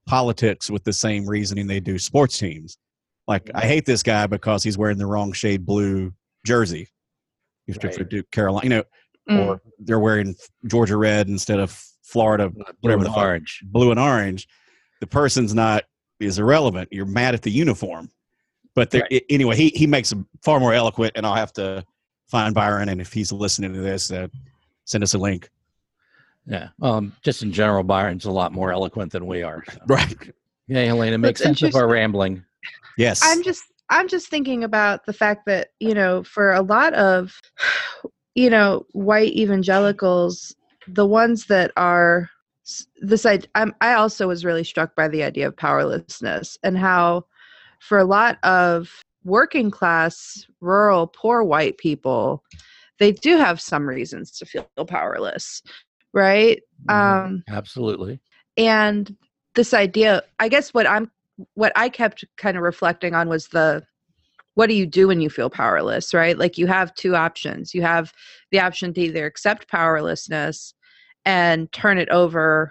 [SPEAKER 2] politics with the same reasoning they do sports teams. Like, I hate this guy because he's wearing the wrong shade blue jersey. If
[SPEAKER 1] Right.
[SPEAKER 2] for Duke Carolina, you know,
[SPEAKER 4] Mm.
[SPEAKER 2] or they're wearing Georgia red instead of Florida,
[SPEAKER 1] Blue
[SPEAKER 2] whatever
[SPEAKER 1] and
[SPEAKER 2] the fuck,
[SPEAKER 1] orange.
[SPEAKER 2] blue and orange. The person's not is irrelevant. You're mad at the uniform. But there,
[SPEAKER 1] Right.
[SPEAKER 2] anyway, he he makes them far more eloquent, and I'll have to find Byron, and if he's listening to this, uh, send us a link.
[SPEAKER 1] Yeah. Um, just in general, Byron's a lot more eloquent than we are. so.
[SPEAKER 2] Right.
[SPEAKER 1] Yeah, Helena, make
[SPEAKER 4] That's
[SPEAKER 1] sense of our
[SPEAKER 4] interesting.
[SPEAKER 1] rambling.
[SPEAKER 2] Yes.
[SPEAKER 4] I'm just I'm just thinking about the fact that, you know, for a lot of, you know, white evangelicals, the ones that are this I I'm, I also was really struck by the idea of powerlessness and how for a lot of working class, rural, poor white people, they do have some reasons to feel powerless, right?
[SPEAKER 1] Mhm.
[SPEAKER 4] Um,
[SPEAKER 1] Absolutely.
[SPEAKER 4] and this idea, I guess what I'm what I kept kind of reflecting on was the what do you do when you feel powerless, right? Like you have two options. You have the option to either accept powerlessness and turn it over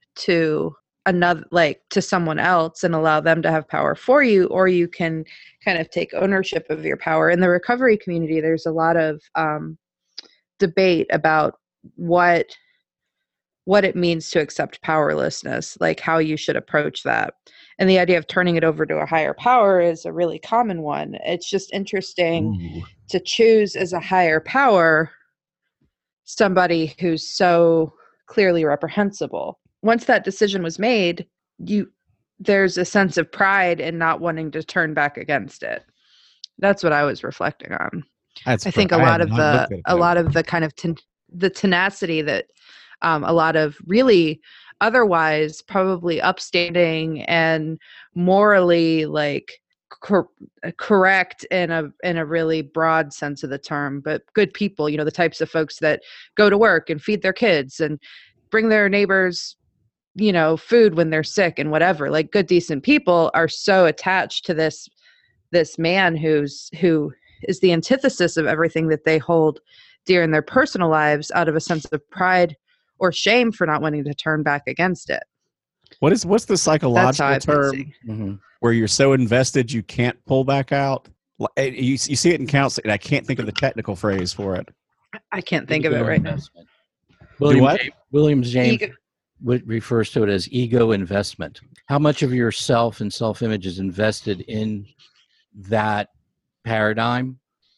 [SPEAKER 4] to another, like to someone else and allow them to have power for you, or you can kind of take ownership of your power. In the recovery community, there's a lot of um, debate about what what it means to accept powerlessness, like how you should approach that. And the idea of turning it over to a higher power is a really common one. It's just interesting
[SPEAKER 2] Ooh.
[SPEAKER 4] to choose as a higher power somebody who's so clearly reprehensible. Once that decision was made, you there's a sense of pride in not wanting to turn back against it. That's what I was reflecting on.
[SPEAKER 2] That's
[SPEAKER 4] I think a
[SPEAKER 2] I
[SPEAKER 4] lot
[SPEAKER 2] have
[SPEAKER 4] of
[SPEAKER 2] not
[SPEAKER 4] the
[SPEAKER 2] looked at it
[SPEAKER 4] a
[SPEAKER 2] that
[SPEAKER 4] lot
[SPEAKER 2] way.
[SPEAKER 4] of the kind of ten, the tenacity that um, a lot of really otherwise probably upstanding and morally like cor- correct in a in a really broad sense of the term, but good people, you know, the types of folks that go to work and feed their kids and bring their neighbors, you know, food when they're sick and whatever, like good decent people are so attached to this this man who's who is the antithesis of everything that they hold dear in their personal lives out of a sense of pride or shame for not wanting to turn back against it.
[SPEAKER 2] What is what's the
[SPEAKER 4] That's how
[SPEAKER 2] psychological
[SPEAKER 4] I've been
[SPEAKER 2] term
[SPEAKER 4] seeing.
[SPEAKER 1] Mhm.
[SPEAKER 2] where you're so invested you can't pull back out? Like, eh, You, you see it in counseling, and I can't think of the technical phrase for it.
[SPEAKER 4] I can't think of it
[SPEAKER 1] Ego
[SPEAKER 4] right now.
[SPEAKER 1] investment. William,
[SPEAKER 2] what?
[SPEAKER 1] J- William James
[SPEAKER 4] Ego.
[SPEAKER 1] w- refers to it as ego investment. How much of yourself and self-image is invested in that paradigm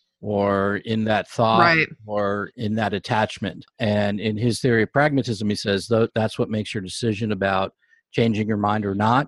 [SPEAKER 1] or in that thought
[SPEAKER 4] Right.
[SPEAKER 1] or in that attachment? And in his theory of pragmatism, he says tho- that's what makes your decision about changing your mind or not,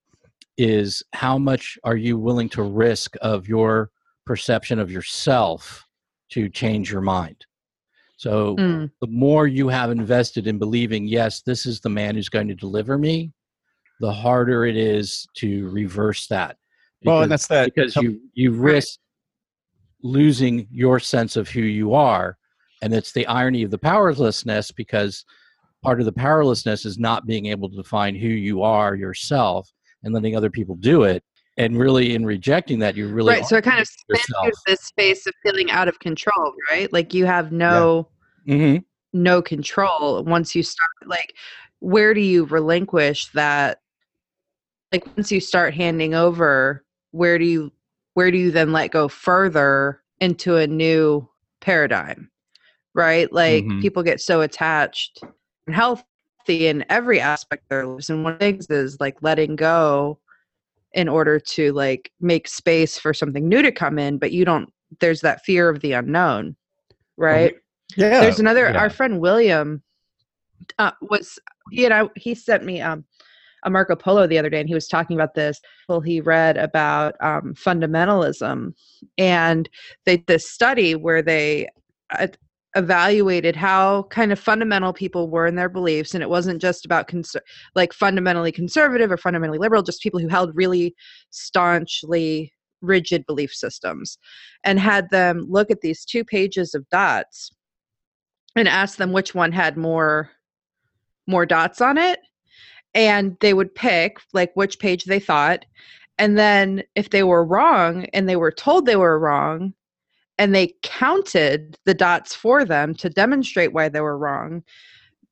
[SPEAKER 1] is how much are you willing to risk of your perception of yourself to change your mind. So
[SPEAKER 4] Mm.
[SPEAKER 1] the more you have invested in believing, yes, this is the man who's going to deliver me, the harder it is to reverse that.
[SPEAKER 2] Well, and
[SPEAKER 1] Because-
[SPEAKER 2] that's that.
[SPEAKER 1] because you you risk losing your sense of who you are, and it's the irony of the powerlessness, because part of the powerlessness is not being able to define who you are yourself and letting other people do it. And really, in rejecting that, you really
[SPEAKER 4] Right. So it kind of spins
[SPEAKER 1] yourself.
[SPEAKER 4] you to this space of feeling out of control, right? Like you have no
[SPEAKER 1] hmm
[SPEAKER 4] no control once you start, like where do you relinquish that, like once you start handing over, where do you where do you then let go further into a new paradigm, right? Like
[SPEAKER 1] Mhm.
[SPEAKER 4] people get so attached and healthy in every aspect of their lives, and one of the things is like letting go in order to like make space for something new to come in, but you don't there's that fear of the unknown, right?
[SPEAKER 2] Yeah.
[SPEAKER 4] There's another
[SPEAKER 1] yeah.
[SPEAKER 4] our friend William uh, was you know he sent me um a Marco Polo the other day, and he was talking about this. Well, he read about um, fundamentalism, and they did this study where they uh, evaluated how kind of fundamental people were in their beliefs, and it wasn't just about cons- like fundamentally conservative or fundamentally liberal, just people who held really staunchly rigid belief systems, and had them look at these two pages of dots and ask them which one had more more dots on it, and they would pick like which page they thought, and then if they were wrong and they were told they were wrong and they counted the dots for them to demonstrate why they were wrong,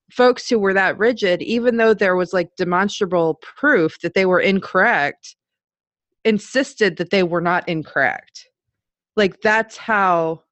[SPEAKER 4] folks who were that rigid, even though there was like demonstrable proof that they were incorrect, insisted that they were not incorrect. Like that's how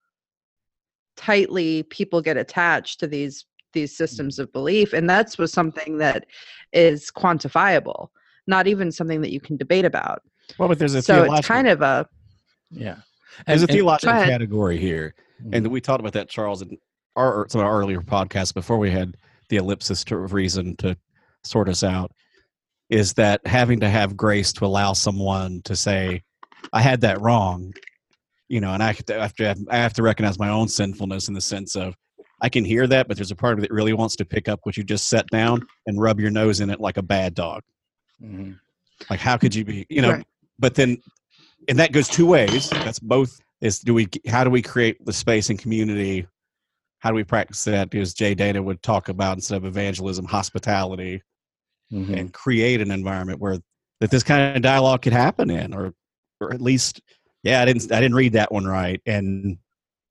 [SPEAKER 4] tightly people get attached to these these systems of belief, and that's was something that is quantifiable, not even something that you can debate about.
[SPEAKER 2] Well, but there's a
[SPEAKER 4] So
[SPEAKER 2] theological,
[SPEAKER 4] it's kind of a
[SPEAKER 1] Yeah.
[SPEAKER 2] there's
[SPEAKER 1] And-
[SPEAKER 2] a
[SPEAKER 1] and-
[SPEAKER 2] theological
[SPEAKER 4] Go ahead.
[SPEAKER 2] category here, and we talked about that, Charles, in our some of our earlier podcasts before we had the ellipsis to reason to sort us out. Is that having to have grace to allow someone to say, "I had that wrong," you know, and I have to, I have to, I have to recognize my own sinfulness in the sense of I can hear that, but there's a part of me that really wants to pick up what you just set down and rub your nose in it like a bad dog.
[SPEAKER 1] Mhm.
[SPEAKER 2] Like, how could you be, you know?
[SPEAKER 4] Right.
[SPEAKER 2] But then, and that goes two ways. That's both. Is do we? How do we create the space and community? How do we practice that? As Jay Dana would talk about, instead of evangelism, hospitality,
[SPEAKER 1] Mhm.
[SPEAKER 2] and create an environment where that this kind of dialogue could happen in, or or at least, yeah, I didn't I didn't read that one right, and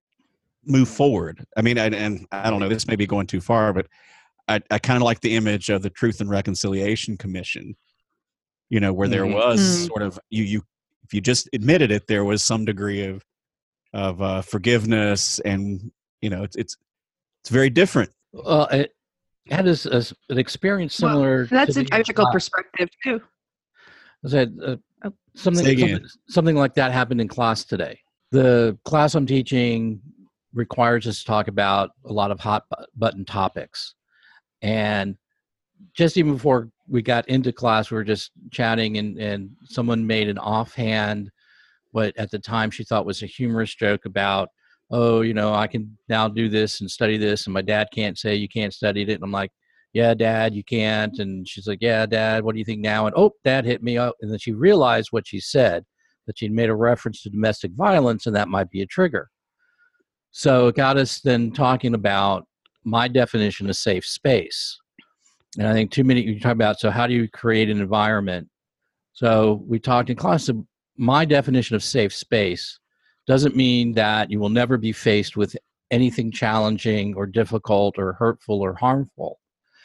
[SPEAKER 2] move forward. I mean, I, and I don't know, this may be going too far, but I, I kind of like the image of the Truth and Reconciliation Commission, you know, where there
[SPEAKER 1] Mhm.
[SPEAKER 2] was
[SPEAKER 4] Mm.
[SPEAKER 2] sort of you you if you just admitted it, there was some degree of of uh, forgiveness, and you know, it's it's it's very different.
[SPEAKER 1] Well, it had a s- a s- an experience
[SPEAKER 4] Well,
[SPEAKER 1] similar.
[SPEAKER 4] that's
[SPEAKER 1] to
[SPEAKER 4] a
[SPEAKER 1] the
[SPEAKER 4] biblical
[SPEAKER 1] class.
[SPEAKER 4] perspective too.
[SPEAKER 1] I said uh,
[SPEAKER 4] Oh.
[SPEAKER 1] something,
[SPEAKER 2] Say again.
[SPEAKER 1] something something like that happened in class today. The class I'm teaching requires us to talk about a lot of hot bu- button topics, and just even before we got into class, we were just chatting, and and someone made an offhand, what at the time she thought was a humorous joke about, oh, you know, I can now do this and study this, and my dad can't say you can't study it. And I'm like, yeah, Dad, you can't. And she's like, yeah, Dad, what do you think now? And oh, Dad hit me up. And then she realized what she said, that she'd made a reference to domestic violence, and that might be a trigger. So it got us then talking about my definition of safe space. And I think too many, you talk about, so how do you create an environment? So we talked in class, of my definition of safe space doesn't mean that you will never be faced with anything challenging or difficult or hurtful or harmful.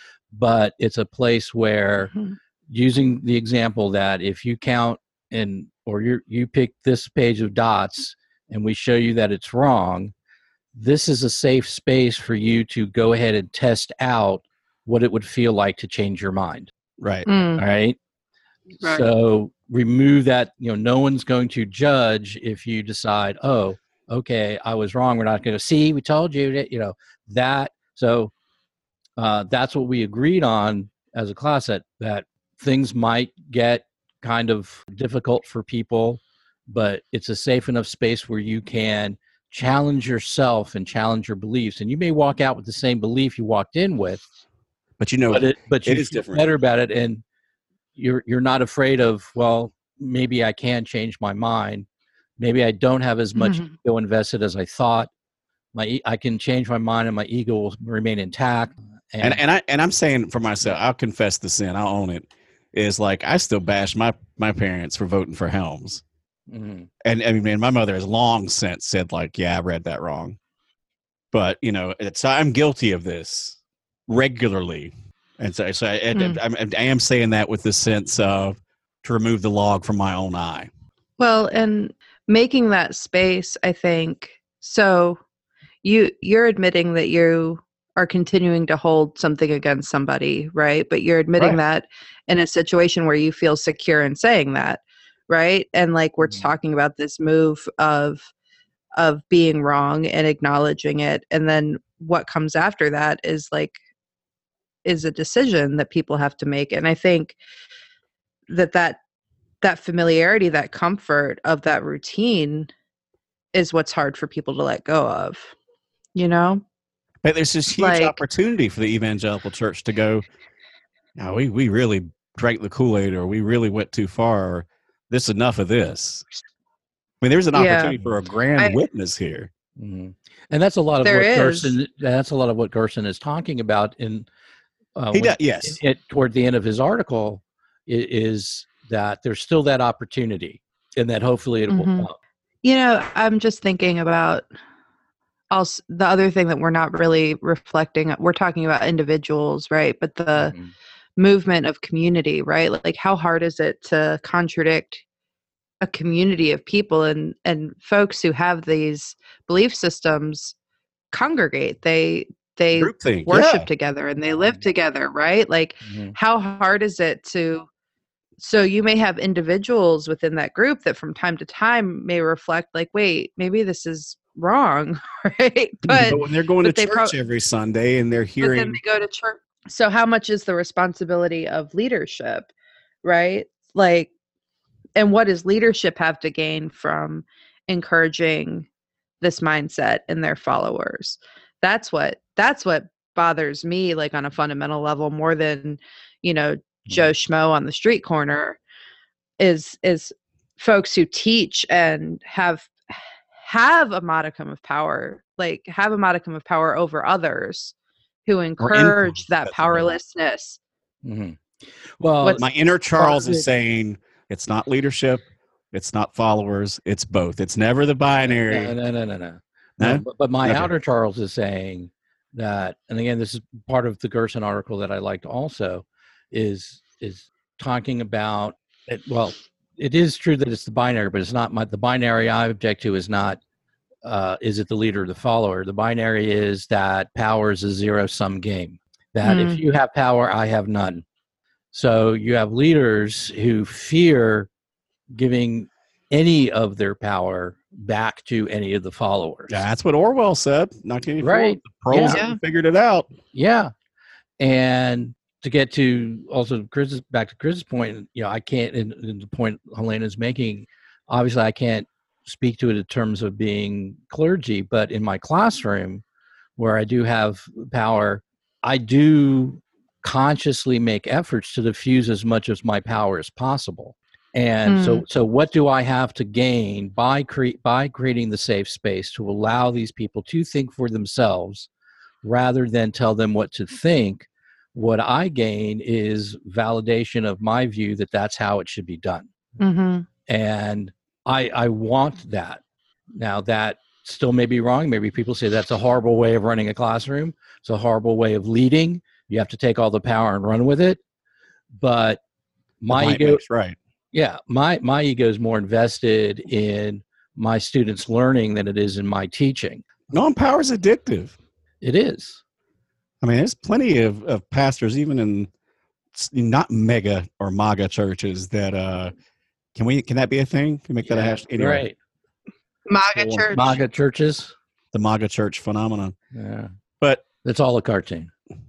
[SPEAKER 1] But it's a place where,
[SPEAKER 4] Mhm.
[SPEAKER 1] using the example that if you count and or you you pick this page of dots and we show you that it's wrong, this is a safe space for you to go ahead and test out what it would feel like to change your mind.
[SPEAKER 2] Right.
[SPEAKER 4] Mm.
[SPEAKER 1] All right.
[SPEAKER 4] Right.
[SPEAKER 1] So remove that, you know, no one's going to judge if you decide, oh, okay, I was wrong. We're not going to see, we told you that, you know, that. So uh, that's what we agreed on as a class, that, that things might get kind of difficult for people, but it's a safe enough space where you can challenge yourself and challenge your beliefs. And you may walk out with the same belief you walked in with,
[SPEAKER 2] But you know,
[SPEAKER 1] but it, but you
[SPEAKER 2] it is
[SPEAKER 1] feel
[SPEAKER 2] different.
[SPEAKER 1] better about it, and you're you're not afraid of, well, maybe I can change my mind. Maybe I don't have as much
[SPEAKER 4] Mhm.
[SPEAKER 1] ego invested as I thought. My e- I can change my mind, and my ego will remain intact.
[SPEAKER 2] and and I and I'm saying for myself, I'll confess the sin. I'll own it. Is like I still bash my my parents for voting for Helms,
[SPEAKER 1] Mhm.
[SPEAKER 2] and I mean, my mother has long since said like, yeah, I read that wrong. But you know, it's I'm guilty of this regularly, and so so I,
[SPEAKER 4] Mm.
[SPEAKER 2] I, I, I am saying that with the sense of to remove the log from my own eye.
[SPEAKER 4] Well, and making that space, I think. So you you're admitting that you are continuing to hold something against somebody, right? But you're admitting
[SPEAKER 2] Right.
[SPEAKER 4] that in a situation where you feel secure in saying that, right? And like we're
[SPEAKER 1] Mhm.
[SPEAKER 4] talking about this move of of being wrong and acknowledging it, and then what comes after that is like is a decision that people have to make. And I think that that that familiarity, that comfort of that routine is what's hard for people to let go of, you know?
[SPEAKER 2] But there's this huge
[SPEAKER 4] Like-
[SPEAKER 2] opportunity for the evangelical church to go, no, we, we really drank the Kool-Aid, or we really went too far, or this enough of this. I mean, there's an
[SPEAKER 4] Yeah.
[SPEAKER 2] opportunity for a grand
[SPEAKER 4] I-
[SPEAKER 2] witness here.
[SPEAKER 1] Mhm. And that's a lot of
[SPEAKER 4] There
[SPEAKER 1] what
[SPEAKER 4] is.
[SPEAKER 1] Gerson. That's a lot of what Gerson is talking about in. Uh,
[SPEAKER 2] He
[SPEAKER 1] when-
[SPEAKER 2] does, yes.
[SPEAKER 1] it, toward the end of his article, i- is that there's still that opportunity, and that hopefully it will
[SPEAKER 4] Mhm.
[SPEAKER 1] come.
[SPEAKER 4] You know, I'm just thinking about also the other thing that we're not really reflecting, we're talking about individuals, right? But the
[SPEAKER 1] Mhm.
[SPEAKER 4] movement of community, right? Like how hard is it to contradict a community of people, and and folks who have these belief systems congregate. They they
[SPEAKER 2] Groupthink,
[SPEAKER 4] worship
[SPEAKER 2] yeah.
[SPEAKER 4] together and they live together, right? Like
[SPEAKER 1] Mhm.
[SPEAKER 4] how hard is it to so you may have individuals within that group that from time to time may reflect like, wait, maybe this is wrong, right? But
[SPEAKER 2] But when they're going to
[SPEAKER 4] but they
[SPEAKER 2] church
[SPEAKER 4] pro-
[SPEAKER 2] every Sunday and they're
[SPEAKER 4] but then
[SPEAKER 2] hearing,
[SPEAKER 4] they go to church. So how much is the responsibility of leadership, right? Like, and what does leadership have to gain from encouraging this mindset in their followers? That's what that's what bothers me, like on a fundamental level, more than, you know, Joe Schmo on the street corner, is is folks who teach and have have a modicum of power, like have a modicum of power over others, who encourage
[SPEAKER 2] influence,
[SPEAKER 4] that
[SPEAKER 2] that's a better-
[SPEAKER 4] powerlessness.
[SPEAKER 1] Mhm. Well,
[SPEAKER 4] What's-
[SPEAKER 2] my inner Charles
[SPEAKER 1] Part of
[SPEAKER 2] is
[SPEAKER 1] it-
[SPEAKER 2] saying it's not leadership, it's not followers, it's both. It's never the binary.
[SPEAKER 1] no, no, no, no, no.
[SPEAKER 2] No?
[SPEAKER 1] No, but, but my
[SPEAKER 2] Okay.
[SPEAKER 1] outer Charles is saying that, and again, this is part of the Gerson article that I liked also, is is talking about it. Well, it is true that it's the binary, but it's not my, the binary I object to is not, uh, is it the leader or the follower? The binary is that power is a zero sum game, that if
[SPEAKER 4] Mm.
[SPEAKER 1] you have power, I have none. So you have leaders who fear giving any of their power back to any of the followers.
[SPEAKER 2] Yeah, that's what Orwell said, nineteen eighty-four.
[SPEAKER 1] Right.
[SPEAKER 2] The pros
[SPEAKER 4] Yeah.
[SPEAKER 2] haven't figured it out.
[SPEAKER 1] Yeah. And to get to also Chris's, back to Chris's point, you know, I can't, and, and the point Helena's making, obviously I can't speak to it in terms of being clergy, but in my classroom where I do have power, I do consciously make efforts to diffuse as much of my power as possible. And so, so what do I have to gain by cre- by creating the safe space to allow these people to think for themselves rather than tell them what to think? What I gain is validation of my view that that's how it should be done.
[SPEAKER 4] Mm-hmm.
[SPEAKER 1] And I, I want that. Now, that still may be wrong. Maybe people say that's a horrible way of running a classroom. It's a horrible way of leading. You have to take all the power and run with it. But my
[SPEAKER 2] Might
[SPEAKER 1] ego,
[SPEAKER 2] makes right.
[SPEAKER 1] yeah, my, my ego is more invested in my students learning than it is in my teaching.
[SPEAKER 2] Non-power is addictive.
[SPEAKER 1] It is.
[SPEAKER 2] I mean, there's plenty of, of pastors, even in s- not mega or MAGA churches, that uh, can we can that be a thing? Can we make that a
[SPEAKER 1] Yeah,
[SPEAKER 2] hash? Anyway,
[SPEAKER 1] right.
[SPEAKER 4] MAGA
[SPEAKER 2] Well,
[SPEAKER 4] church.
[SPEAKER 1] MAGA churches.
[SPEAKER 2] the MAGA church phenomenon.
[SPEAKER 1] Yeah.
[SPEAKER 2] But
[SPEAKER 1] It's all a cartoon.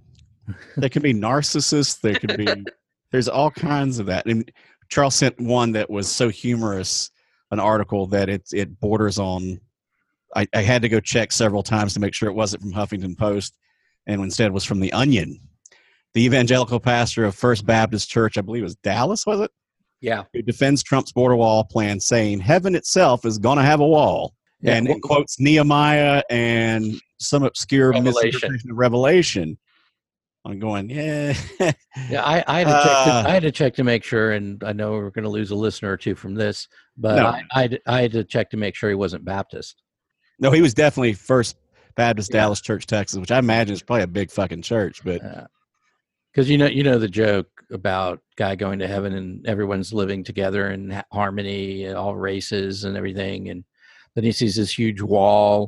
[SPEAKER 2] there could be narcissists. There could be. There's all kinds of that. And Charles sent one that was so humorous, an article that it it borders on. I, I had to go check several times to make sure it wasn't from Huffington Post, and instead was from The Onion. The evangelical pastor of First Baptist Church, I believe it was Dallas, was it?
[SPEAKER 1] Yeah.
[SPEAKER 2] Who defends Trump's border wall plan, saying heaven itself is going to have a wall,
[SPEAKER 1] Yeah.
[SPEAKER 2] and it quotes Nehemiah and some obscure
[SPEAKER 1] Revelation.
[SPEAKER 2] misinterpretation of Revelation. I'm going, yeah.
[SPEAKER 1] Yeah, I, I had to check.
[SPEAKER 2] Uh,
[SPEAKER 1] To, I had to check to make sure, and I know we're going to lose a listener or two from this, but
[SPEAKER 2] No.
[SPEAKER 1] I, I, had- I had to check to make sure he wasn't Baptist.
[SPEAKER 2] No, he was definitely First Baptist
[SPEAKER 1] Yeah.
[SPEAKER 2] Dallas Church, Texas, which I imagine is probably a big fucking church. But
[SPEAKER 1] Because you know, you know the joke about guy going to heaven and everyone's living together in ha- harmony, and all races and everything, and then he sees this huge wall,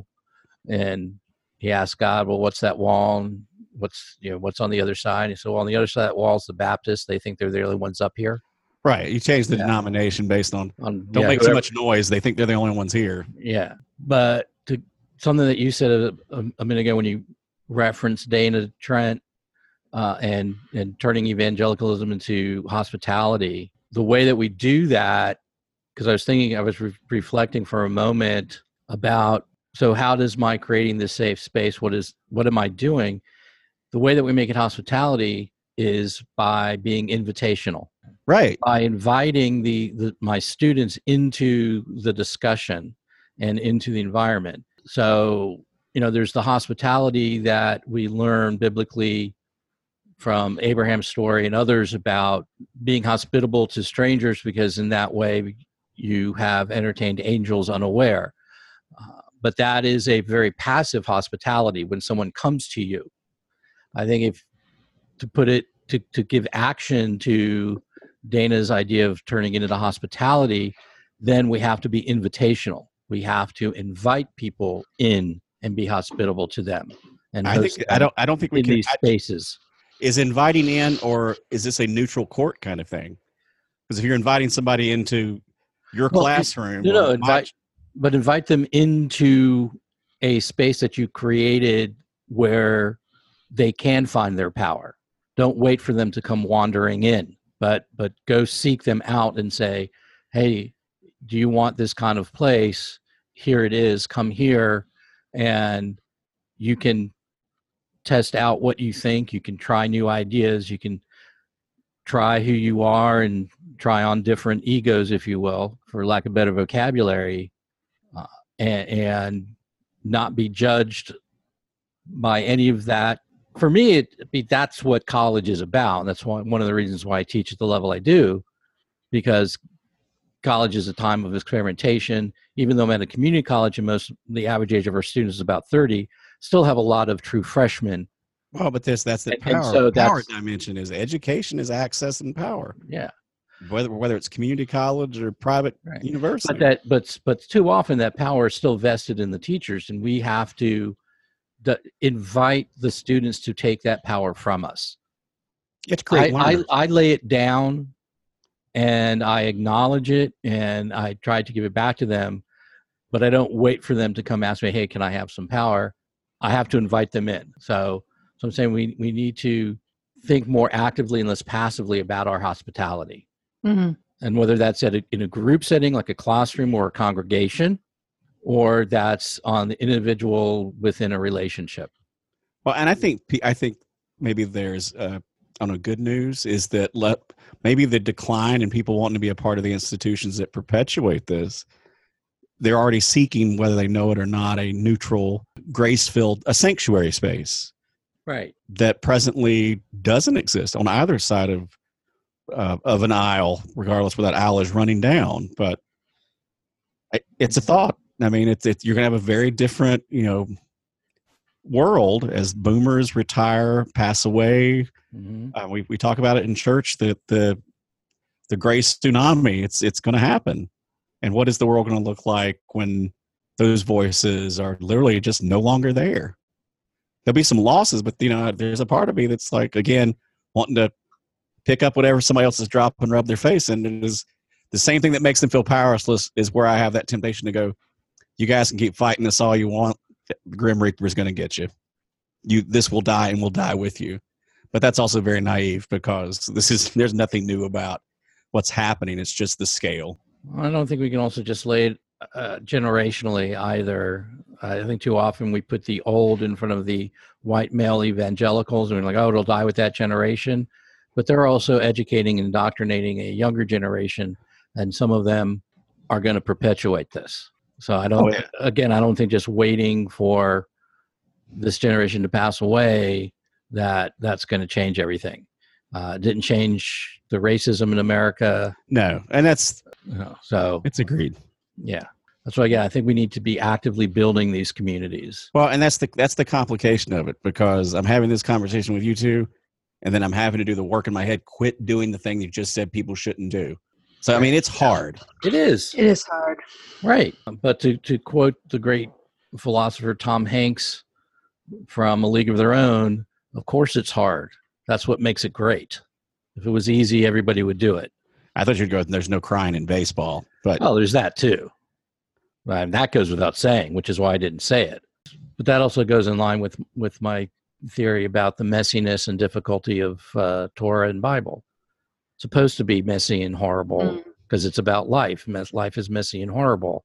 [SPEAKER 1] and he asks God, "Well, what's that wall? And what's you know what's on the other side?" And he said, "Well, on the other side of that wall is the Baptists. They think they're the only ones up here."
[SPEAKER 2] right, you change the
[SPEAKER 1] Yeah.
[SPEAKER 2] denomination based on
[SPEAKER 1] On,
[SPEAKER 2] don't
[SPEAKER 1] yeah,
[SPEAKER 2] make too
[SPEAKER 1] whoever-
[SPEAKER 2] much noise. They think they're the only ones here.
[SPEAKER 1] Yeah, but to something that you said a, a, a minute ago when you referenced Dana Trent uh, and and turning evangelicalism into hospitality, the way that we do that, because I was thinking, I was re- reflecting for a moment about, so how does my creating this safe space? What is what am I doing? The way that we make it hospitality is by being invitational.
[SPEAKER 2] Right.
[SPEAKER 1] By inviting the, the my students into the discussion and into the environment. So, you know, there's the hospitality that we learn biblically from Abraham's story and others about being hospitable to strangers, because in that way you have entertained angels unaware. Uh, but that is a very passive hospitality when someone comes to you. I think if to put it to, to give action to Dana's idea of turning it into hospitality, then we have to be invitational. We have to invite people in and be hospitable to them. And
[SPEAKER 2] I think I don't I don't think we
[SPEAKER 1] in
[SPEAKER 2] can
[SPEAKER 1] these
[SPEAKER 2] I,
[SPEAKER 1] spaces.
[SPEAKER 2] is inviting in, or is this a neutral court kind of thing? Because if you're inviting somebody into your
[SPEAKER 1] Well,
[SPEAKER 2] classroom,
[SPEAKER 1] No, no,
[SPEAKER 2] or my-
[SPEAKER 1] invite, but invite them into a space that you created where they can find their power. Don't wait for them to come wandering in, but but go seek them out and say, hey, do you want this kind of place? Here it is. Come here, and you can test out what you think. You can try new ideas. You can try who you are and try on different egos, if you will, for lack of better vocabulary, uh, and, and not be judged by any of that. For me, it, it, that's what college is about. And that's why, one of the reasons why I teach at the level I do, because college is a time of experimentation. Even though I'm at a community college and most the average age of our students is about thirty, still have a lot of true freshmen.
[SPEAKER 2] well, but this that's the
[SPEAKER 1] And- and
[SPEAKER 2] power
[SPEAKER 1] so
[SPEAKER 2] power
[SPEAKER 1] that's-
[SPEAKER 2] dimension is education is access and power.
[SPEAKER 1] Yeah.
[SPEAKER 2] Whether whether it's community college or private
[SPEAKER 1] Right.
[SPEAKER 2] university.
[SPEAKER 1] But that, but but too often that power is still vested in the teachers, and we have to d- invite the students to take that power from us.
[SPEAKER 2] you have to create
[SPEAKER 1] I, I
[SPEAKER 2] learners.
[SPEAKER 1] I lay it down, and I acknowledge it, and I try to give it back to them, but I don't wait for them to come ask me, "Hey, can I have some power?" I have to invite them in. So, so I'm saying we we need to think more actively and less passively about our hospitality.
[SPEAKER 4] Mm-hmm.
[SPEAKER 1] And whether that's at a, in a group setting like a classroom or a congregation, or that's on the individual within a relationship.
[SPEAKER 2] Well, and I think I think maybe there's uh, I don't know, good news is that let maybe the decline in people wanting to be a part of the institutions that perpetuate this, they're already seeking, whether they know it or not, a neutral, grace-filled, a sanctuary space
[SPEAKER 1] Right.
[SPEAKER 2] that presently doesn't exist on either side of uh, of an aisle, regardless where that aisle is running down. But I- it's a thought. I mean, it's, it's you're going to have a very different, you know, world as boomers retire, pass away.
[SPEAKER 1] Mhm.
[SPEAKER 2] Uh, we we talk about it in church that the the grace tsunami. It's it's going to happen. And what is the world going to look like when those voices are literally just no longer there? There'll be some losses, but you know, there's a part of me that's like, again, wanting to pick up whatever somebody else is dropping and rub their face. And it is the same thing that makes them feel powerless is where I have that temptation to go, you guys can keep fighting this all you want. The Grim Reaper is going to get you. You, this will die and will die with you. But that's also very naive because this is, there's nothing new about what's happening. It's just the scale.
[SPEAKER 1] I don't think we can also just lay it uh, generationally either. I think too often we put the old in front of the white male evangelicals and we're like, oh, it'll die with that generation. But they're also educating and indoctrinating a younger generation, and some of them are going to perpetuate this. So I don't,
[SPEAKER 2] Oh, yeah.
[SPEAKER 1] again, I don't think just waiting for this generation to pass away that that's going to change everything. Uh, it didn't change the racism in America.
[SPEAKER 2] No. And that's,
[SPEAKER 1] You know, so
[SPEAKER 2] it's agreed.
[SPEAKER 1] yeah, that's why. Yeah, I think we need to be actively building these communities.
[SPEAKER 2] Well, and that's the, that's the complication of it, because I'm having this conversation with you two, and then I'm having to do the work in my head, quit doing the thing you just said people shouldn't do. So, I mean, it's hard.
[SPEAKER 1] It is
[SPEAKER 4] It is hard.
[SPEAKER 1] right, but to to quote the great philosopher Tom Hanks from A League of Their Own, of course it's hard. That's what makes it great. If it was easy, everybody would do it.
[SPEAKER 2] I thought you'd go, there's no crying in baseball, but
[SPEAKER 1] Oh, there's that too. And that goes without saying, which is why I didn't say it. But that also goes in line with, with my theory about the messiness and difficulty of uh, Torah and Bible. It's supposed to be messy and horrible because it's about life. Mess, life is messy and horrible.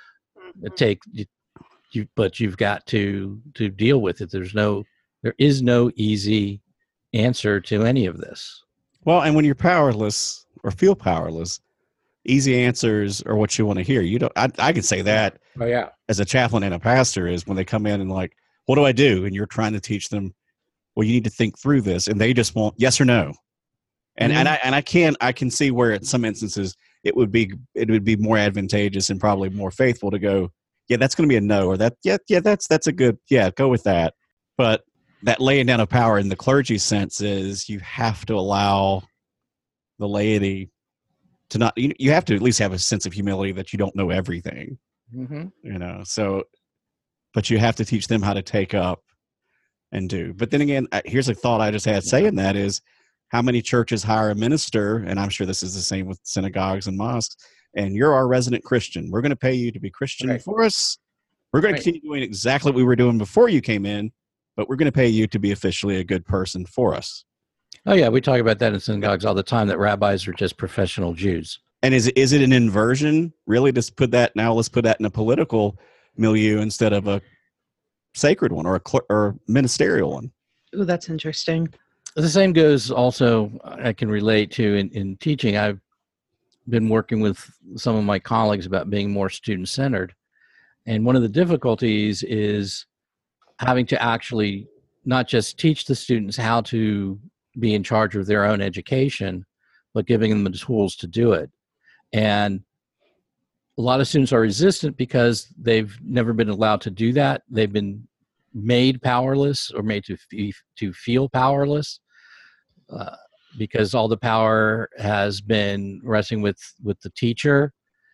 [SPEAKER 1] It take you, you, but you've got to to deal with it. There's no, there is no easy answer to any of this.
[SPEAKER 2] well, and when you're powerless or feel powerless, easy answers are what you want to hear. You don't, I, I can say that
[SPEAKER 1] Oh yeah,
[SPEAKER 2] as a chaplain and a pastor is when they come in and like, what do I do? And you're trying to teach them, well, you need to think through this. And they just want yes or no. And, and I, and I can, I can see where in some instances it would be, it would be more advantageous and probably more faithful to go, yeah, that's going to be a no, or that, yeah, yeah, that's that's a good, yeah, go with that. But that laying down of power in the clergy sense is you have to allow the laity to not, you, you have to at least have a sense of humility that you don't know everything,
[SPEAKER 1] Mm-hmm.
[SPEAKER 2] you know, so, but you have to teach them how to take up and do. But then again, I- here's a thought I just had saying that is, how many churches hire a minister, and I'm sure this is the same with synagogues and mosques, and you're our resident Christian. We're going to pay you to be Christian
[SPEAKER 1] Right.
[SPEAKER 2] for us. We're going
[SPEAKER 1] Right.
[SPEAKER 2] to continue doing exactly what we were doing before you came in, but we're going to pay you to be officially a good person for us.
[SPEAKER 1] Oh yeah, we talk about that in synagogues all the time. That rabbis are just professional Jews.
[SPEAKER 2] And is is it an inversion? Really, just put that now. Let's put that in a political milieu instead of a sacred one or a cl- or ministerial one.
[SPEAKER 4] Ooh, that's interesting.
[SPEAKER 1] The same goes also, I can relate to in, in teaching. I've been working with some of my colleagues about being more student-centered. And one of the difficulties is having to actually not just teach the students how to be in charge of their own education, but giving them the tools to do it. And a lot of students are resistant because they've never been allowed to do that. They've been made powerless or made to, fe- to feel powerless. Uh, because all the power has been resting with with the teacher,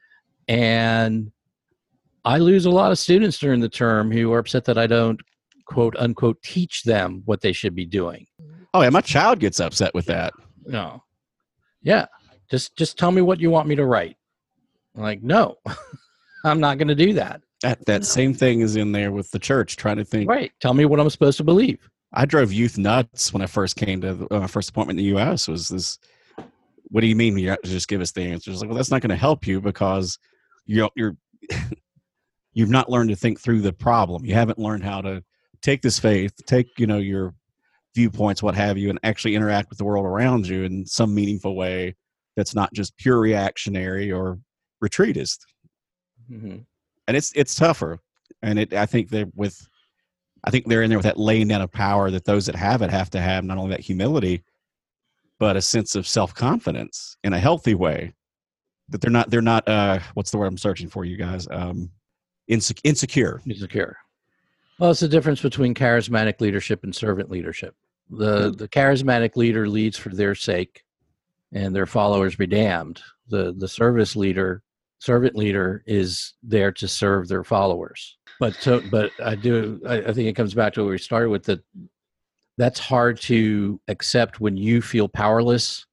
[SPEAKER 1] and I lose a lot of students during the term who are upset that I don't quote unquote teach them what they should be doing.
[SPEAKER 2] Oh, yeah, my child gets upset with that.
[SPEAKER 1] No, yeah, just just tell me what you want me to write. I'm like, no, I'm not going to do that.
[SPEAKER 2] That that same thing is in there with the church trying to think.
[SPEAKER 1] Right, tell me what I'm supposed to believe.
[SPEAKER 2] I drove youth nuts when I first came to uh, my first appointment in the U S was this, what do you mean you have to just give us the answers? Like, well, that's not going to help you because you're, you're, you've not learned to think through the problem. You haven't learned how to take this faith, take, you know, your viewpoints, what have you, and actually interact with the world around you in some meaningful way that's not just pure reactionary or retreatist.
[SPEAKER 1] Mm-hmm.
[SPEAKER 2] And it's, it's tougher. And it, I think that with, I think they're in there with that laying down of power that those that have it have to have, not only that humility, but a sense of self-confidence in a healthy way. That they're not, they're not, uh, what's the word I'm searching for, you guys? Um, inse- insecure.
[SPEAKER 1] Insecure. Well, it's the difference between charismatic leadership and servant leadership. The the charismatic leader leads for their sake, and their followers be damned. The the service leader, servant leader, is there to serve their followers. But so, but I do. I, I think it comes back to where we started with that. That's hard to accept when you feel powerless,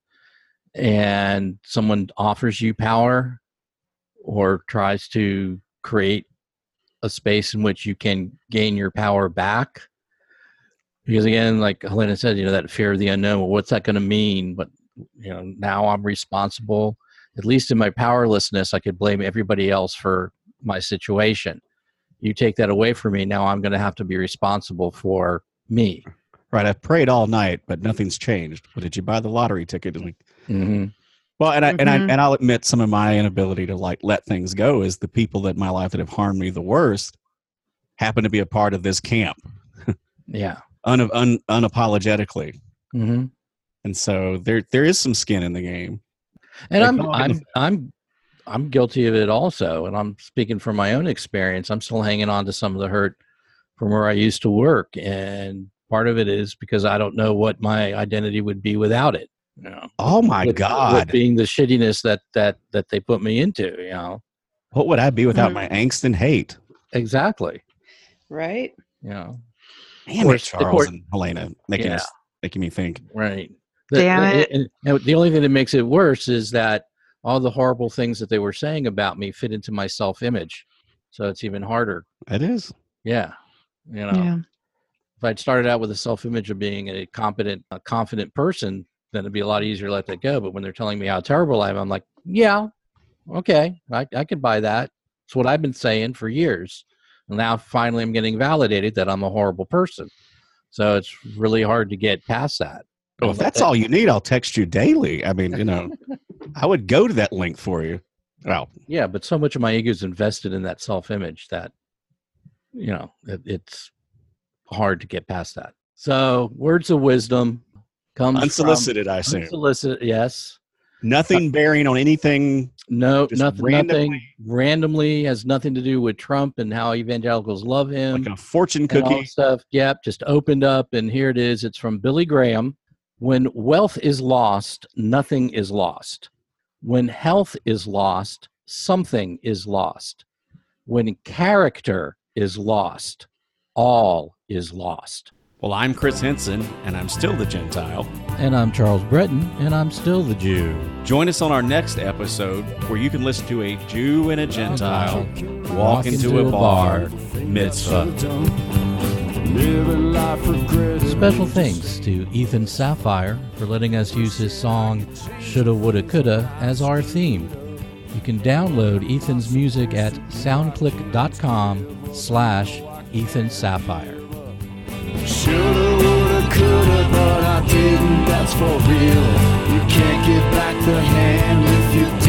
[SPEAKER 1] and someone offers you power, or tries to create a space in which you can gain your power back. Because again, like Helena said, you know, that fear of the unknown. Well, what's that going to mean? But you know, now I'm responsible. At least in my powerlessness, I could blame everybody else for my situation. You take that away from me, now I'm going to have to be responsible for me.
[SPEAKER 2] Right. I've prayed all night, but nothing's changed. But did you buy the lottery ticket?
[SPEAKER 1] Mm-hmm.
[SPEAKER 2] Well, and I and I
[SPEAKER 4] Mhm.
[SPEAKER 2] and I'll admit some of my inability to like let things go is the people that in my life that have harmed me the worst happen to be a part of this camp,
[SPEAKER 1] Yeah.
[SPEAKER 2] un, un, unapologetically,
[SPEAKER 1] Mm-hmm.
[SPEAKER 2] and so there there is some skin in the game.
[SPEAKER 1] And
[SPEAKER 2] Like,
[SPEAKER 1] I'm
[SPEAKER 2] oh,
[SPEAKER 1] I'm I'm I'm guilty of it also. And I'm speaking from my own experience. I'm still hanging on to some of the hurt from where I used to work, and part of it is because I don't know what my identity would be without it. You know,
[SPEAKER 2] Oh my
[SPEAKER 1] with,
[SPEAKER 2] God,
[SPEAKER 1] with being the shittiness that that that they put me into. You know,
[SPEAKER 2] what would I be without
[SPEAKER 4] Mhm.
[SPEAKER 2] my angst and hate?
[SPEAKER 1] exactly.
[SPEAKER 4] Right?
[SPEAKER 1] You know,
[SPEAKER 2] Damn
[SPEAKER 1] course-
[SPEAKER 2] it,
[SPEAKER 1] of
[SPEAKER 2] Charles
[SPEAKER 1] course-
[SPEAKER 2] and Helena, making
[SPEAKER 1] Yeah.
[SPEAKER 2] us making me think.
[SPEAKER 1] right. The,
[SPEAKER 4] Damn
[SPEAKER 1] the-
[SPEAKER 4] it.
[SPEAKER 1] And, and the only thing that makes it worse is that all the horrible things that they were saying about me fit into my self-image, so it's even harder.
[SPEAKER 2] It is.
[SPEAKER 1] Yeah, you know,
[SPEAKER 4] Yeah.
[SPEAKER 1] if I'd started out with a self-image of being a competent, a confident person, then it'd be a lot easier to let that go. But when they're telling me how terrible I am, I'm like, yeah, okay, I, I could buy that. It's what I've been saying for years. And now finally I'm getting validated that I'm a horrible person. So it's really hard to get past that.
[SPEAKER 2] Well, if that's all you need, I'll text you daily. I mean, you know, I would go to that link for you. Well,
[SPEAKER 1] Yeah, but so much of my ego is invested in that self-image that, you know, it, it's hard to get past that. So words of wisdom comes
[SPEAKER 2] unsolicited, I assume.
[SPEAKER 1] Unsolicited, yes.
[SPEAKER 2] Nothing bearing on anything.
[SPEAKER 1] No,
[SPEAKER 2] Just
[SPEAKER 1] nothing,
[SPEAKER 2] randomly-
[SPEAKER 1] nothing randomly has nothing to do with Trump and how evangelicals love him.
[SPEAKER 2] Like a fortune
[SPEAKER 1] and all
[SPEAKER 2] cookie.
[SPEAKER 1] stuff. Yep, just opened up, and here it is. It's from Billy Graham. When wealth is lost, nothing is lost. When health is lost, something is lost. When character is lost, all is lost.
[SPEAKER 5] Well, I'm Chris Henson, and I'm still the Gentile.
[SPEAKER 1] And I'm Charles Breton, and I'm still the Jew.
[SPEAKER 5] Join us on our next episode where you can listen to a Jew and a Gentile walk into a bar mitzvah.
[SPEAKER 3] Living life regretted.
[SPEAKER 1] Special thanks to Ethan Sapphire for letting us use his song Shoulda Woulda Coulda as our theme. You can download Ethan's music at soundclick.com slash Ethan Sapphire.
[SPEAKER 3] Shoulda, woulda, coulda, but I didn't, that's for real. You can't get back the hand if you